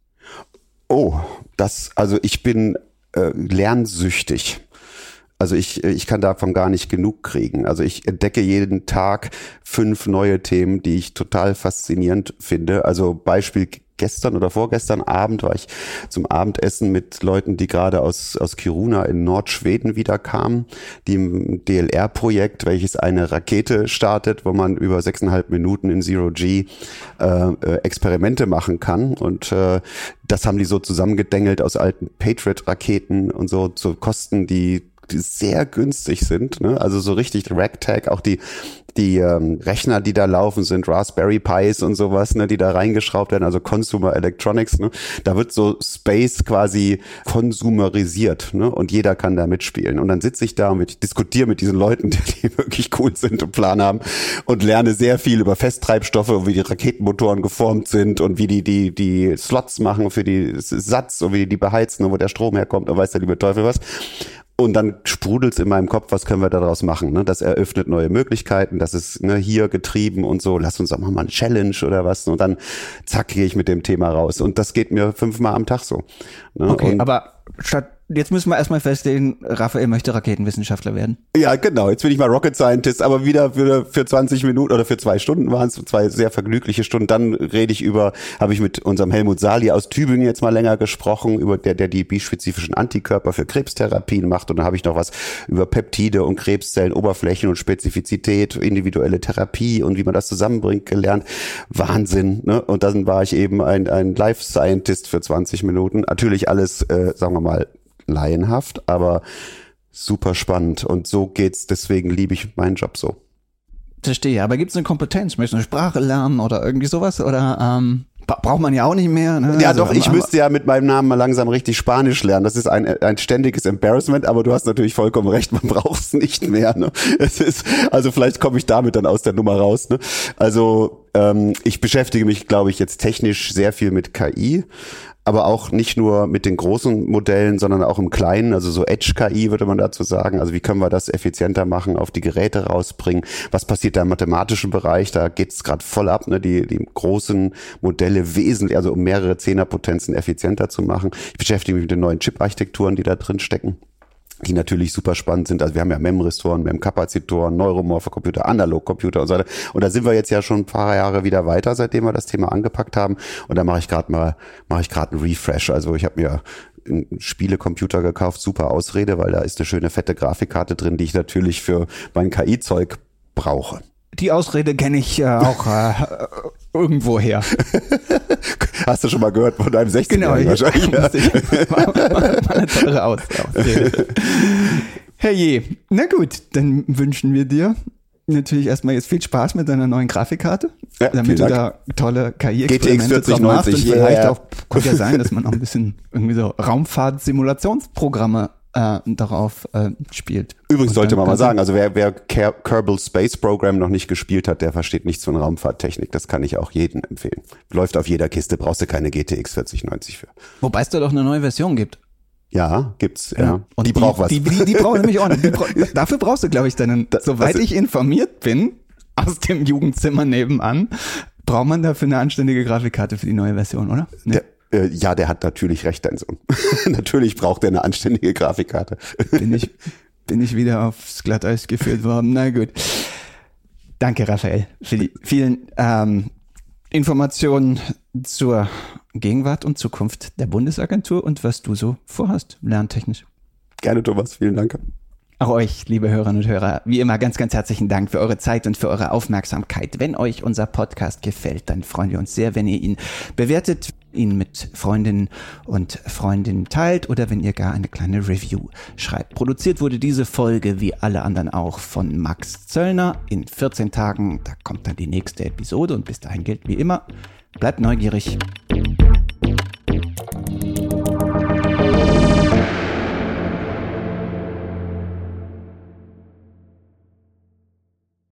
Oh, das, also ich bin äh, lernsüchtig. Also ich, ich kann davon gar nicht genug kriegen. Also ich entdecke jeden Tag fünf neue Themen, die ich total faszinierend finde. Also Beispiel gestern oder vorgestern Abend war ich zum Abendessen mit Leuten, die gerade aus aus Kiruna in Nordschweden wieder kamen, die im D L R-Projekt, welches eine Rakete startet, wo man über sechseinhalb Minuten in Zero G äh, Experimente machen kann. Und äh, das haben die so zusammengedengelt aus alten Patriot-Raketen und so zu Kosten, die die sehr günstig sind, ne? Also so richtig Ragtag, auch die die ähm, Rechner, die da laufen, sind Raspberry Pis und sowas, ne, die da reingeschraubt werden, also Consumer Electronics, ne? Da wird so Space quasi konsumerisiert, ne? Und jeder kann da mitspielen. Und dann sitze ich da und ich diskutiere mit diesen Leuten, die, die wirklich cool sind und Plan haben und lerne sehr viel über Festtreibstoffe und wie die Raketenmotoren geformt sind und wie die die die Slots machen für die Satz und wie die die beheizen und wo der Strom herkommt und weiß der liebe Teufel was. Und dann sprudelt's in meinem Kopf, was können wir daraus machen? Ne? Das eröffnet neue Möglichkeiten, das ist ne, hier getrieben und so, lass uns doch mal eine Challenge oder was. Und dann zack, gehe ich mit dem Thema raus. Und das geht mir fünfmal am Tag so. Ne? Okay, und aber statt jetzt müssen wir erstmal feststellen, Raphael möchte Raketenwissenschaftler werden. Ja, genau. Jetzt bin ich mal Rocket Scientist, aber wieder für, für zwanzig Minuten oder für zwei Stunden waren es, zwei sehr vergnügliche Stunden. Dann rede ich über, habe ich mit unserem Helmut Sali aus Tübingen jetzt mal länger gesprochen, über der, der die bispezifischen Antikörper für Krebstherapien macht. Und dann habe ich noch was über Peptide und Krebszellen, Oberflächen und Spezifität, individuelle Therapie und wie man das zusammenbringt gelernt. Wahnsinn, ne? Und dann war ich eben ein, ein Life Scientist für zwanzig Minuten. Natürlich alles, äh, sagen wir mal, laienhaft, aber super spannend und so geht's, deswegen liebe ich meinen Job so. Verstehe, aber gibt's eine Kompetenz? Möchtest du eine Sprache lernen oder irgendwie sowas oder ähm, braucht man ja auch nicht mehr? Ne? Ja also, doch, ich müsste ja mit meinem Namen mal langsam richtig Spanisch lernen, das ist ein ein ständiges Embarrassment, aber du hast natürlich vollkommen recht, man braucht es nicht mehr. Ne? Es ist, also vielleicht komme ich damit dann aus der Nummer raus. Ne? Also ähm, ich beschäftige mich, glaube ich, jetzt technisch sehr viel mit K I, aber auch nicht nur mit den großen Modellen, sondern auch im Kleinen, also so Edge-K I würde man dazu sagen. Also wie können wir das effizienter machen, auf die Geräte rausbringen? Was passiert da im mathematischen Bereich? Da geht's gerade voll ab, ne? Die, die großen Modelle wesentlich, also um mehrere Zehnerpotenzen effizienter zu machen. Ich beschäftige mich mit den neuen Chip-Architekturen, die da drin stecken, die natürlich super spannend sind. Also wir haben ja Memristoren, Mem-Kapazitoren, neuromorphe Computer, Analog-Computer und so weiter. Und da sind wir jetzt ja schon ein paar Jahre wieder weiter, seitdem wir das Thema angepackt haben. Und da mache ich gerade mal, mache ich gerade einen Refresh. Also ich habe mir einen Spielecomputer gekauft, super Ausrede, weil da ist eine schöne fette Grafikkarte drin, die ich natürlich für mein K I-Zeug brauche. Die Ausrede kenne ich äh, auch äh, irgendwo her. Hast du schon mal gehört von deinem sechzehnjährigen genau, wahrscheinlich? Ja. Mal eine teure Aus- Ausrede. Herrje, na gut, dann wünschen wir dir natürlich erstmal jetzt viel Spaß mit deiner neuen Grafikkarte, ja, damit du da tolle K I-Experimente drauf machst und yeah. vielleicht auch, könnte ja sein, dass man auch ein bisschen irgendwie so Raumfahrt-Simulationsprogramme äh, darauf äh, spielt. Übrigens und sollte man mal sagen, also wer, wer Kerbal Space Program noch nicht gespielt hat, der versteht nichts von Raumfahrttechnik. Das kann ich auch jedem empfehlen. Läuft auf jeder Kiste, brauchst du keine G T X vierzig neunzig für. Wobei es da doch eine neue Version gibt. Ja, gibt's, ja. ja. Und die, die braucht was. Die, die, die braucht nämlich auch noch. Bra- dafür brauchst du, glaube ich, deinen, da, soweit also, ich informiert bin, aus dem Jugendzimmer nebenan, braucht man dafür eine anständige Grafikkarte für die neue Version, oder? Nee. Der, äh, ja, der hat natürlich recht, dein Sohn. Natürlich braucht er eine anständige Grafikkarte. Bin ich, bin ich wieder aufs Glatteis geführt worden. Na gut. Danke, Raphael, für die vielen ähm, Informationen zur Gegenwart und Zukunft der Bundesagentur und was du so vorhast, lerntechnisch. Gerne, Thomas. Vielen Dank. Auch euch, liebe Hörerinnen und Hörer, wie immer ganz, ganz herzlichen Dank für eure Zeit und für eure Aufmerksamkeit. Wenn euch unser Podcast gefällt, dann freuen wir uns sehr, wenn ihr ihn bewertet, ihn mit Freundinnen und Freundinnen teilt oder wenn ihr gar eine kleine Review schreibt. Produziert wurde diese Folge wie alle anderen auch von Max Zöllner. In vierzehn Tagen, da kommt dann die nächste Episode und bis dahin gilt wie immer, bleibt neugierig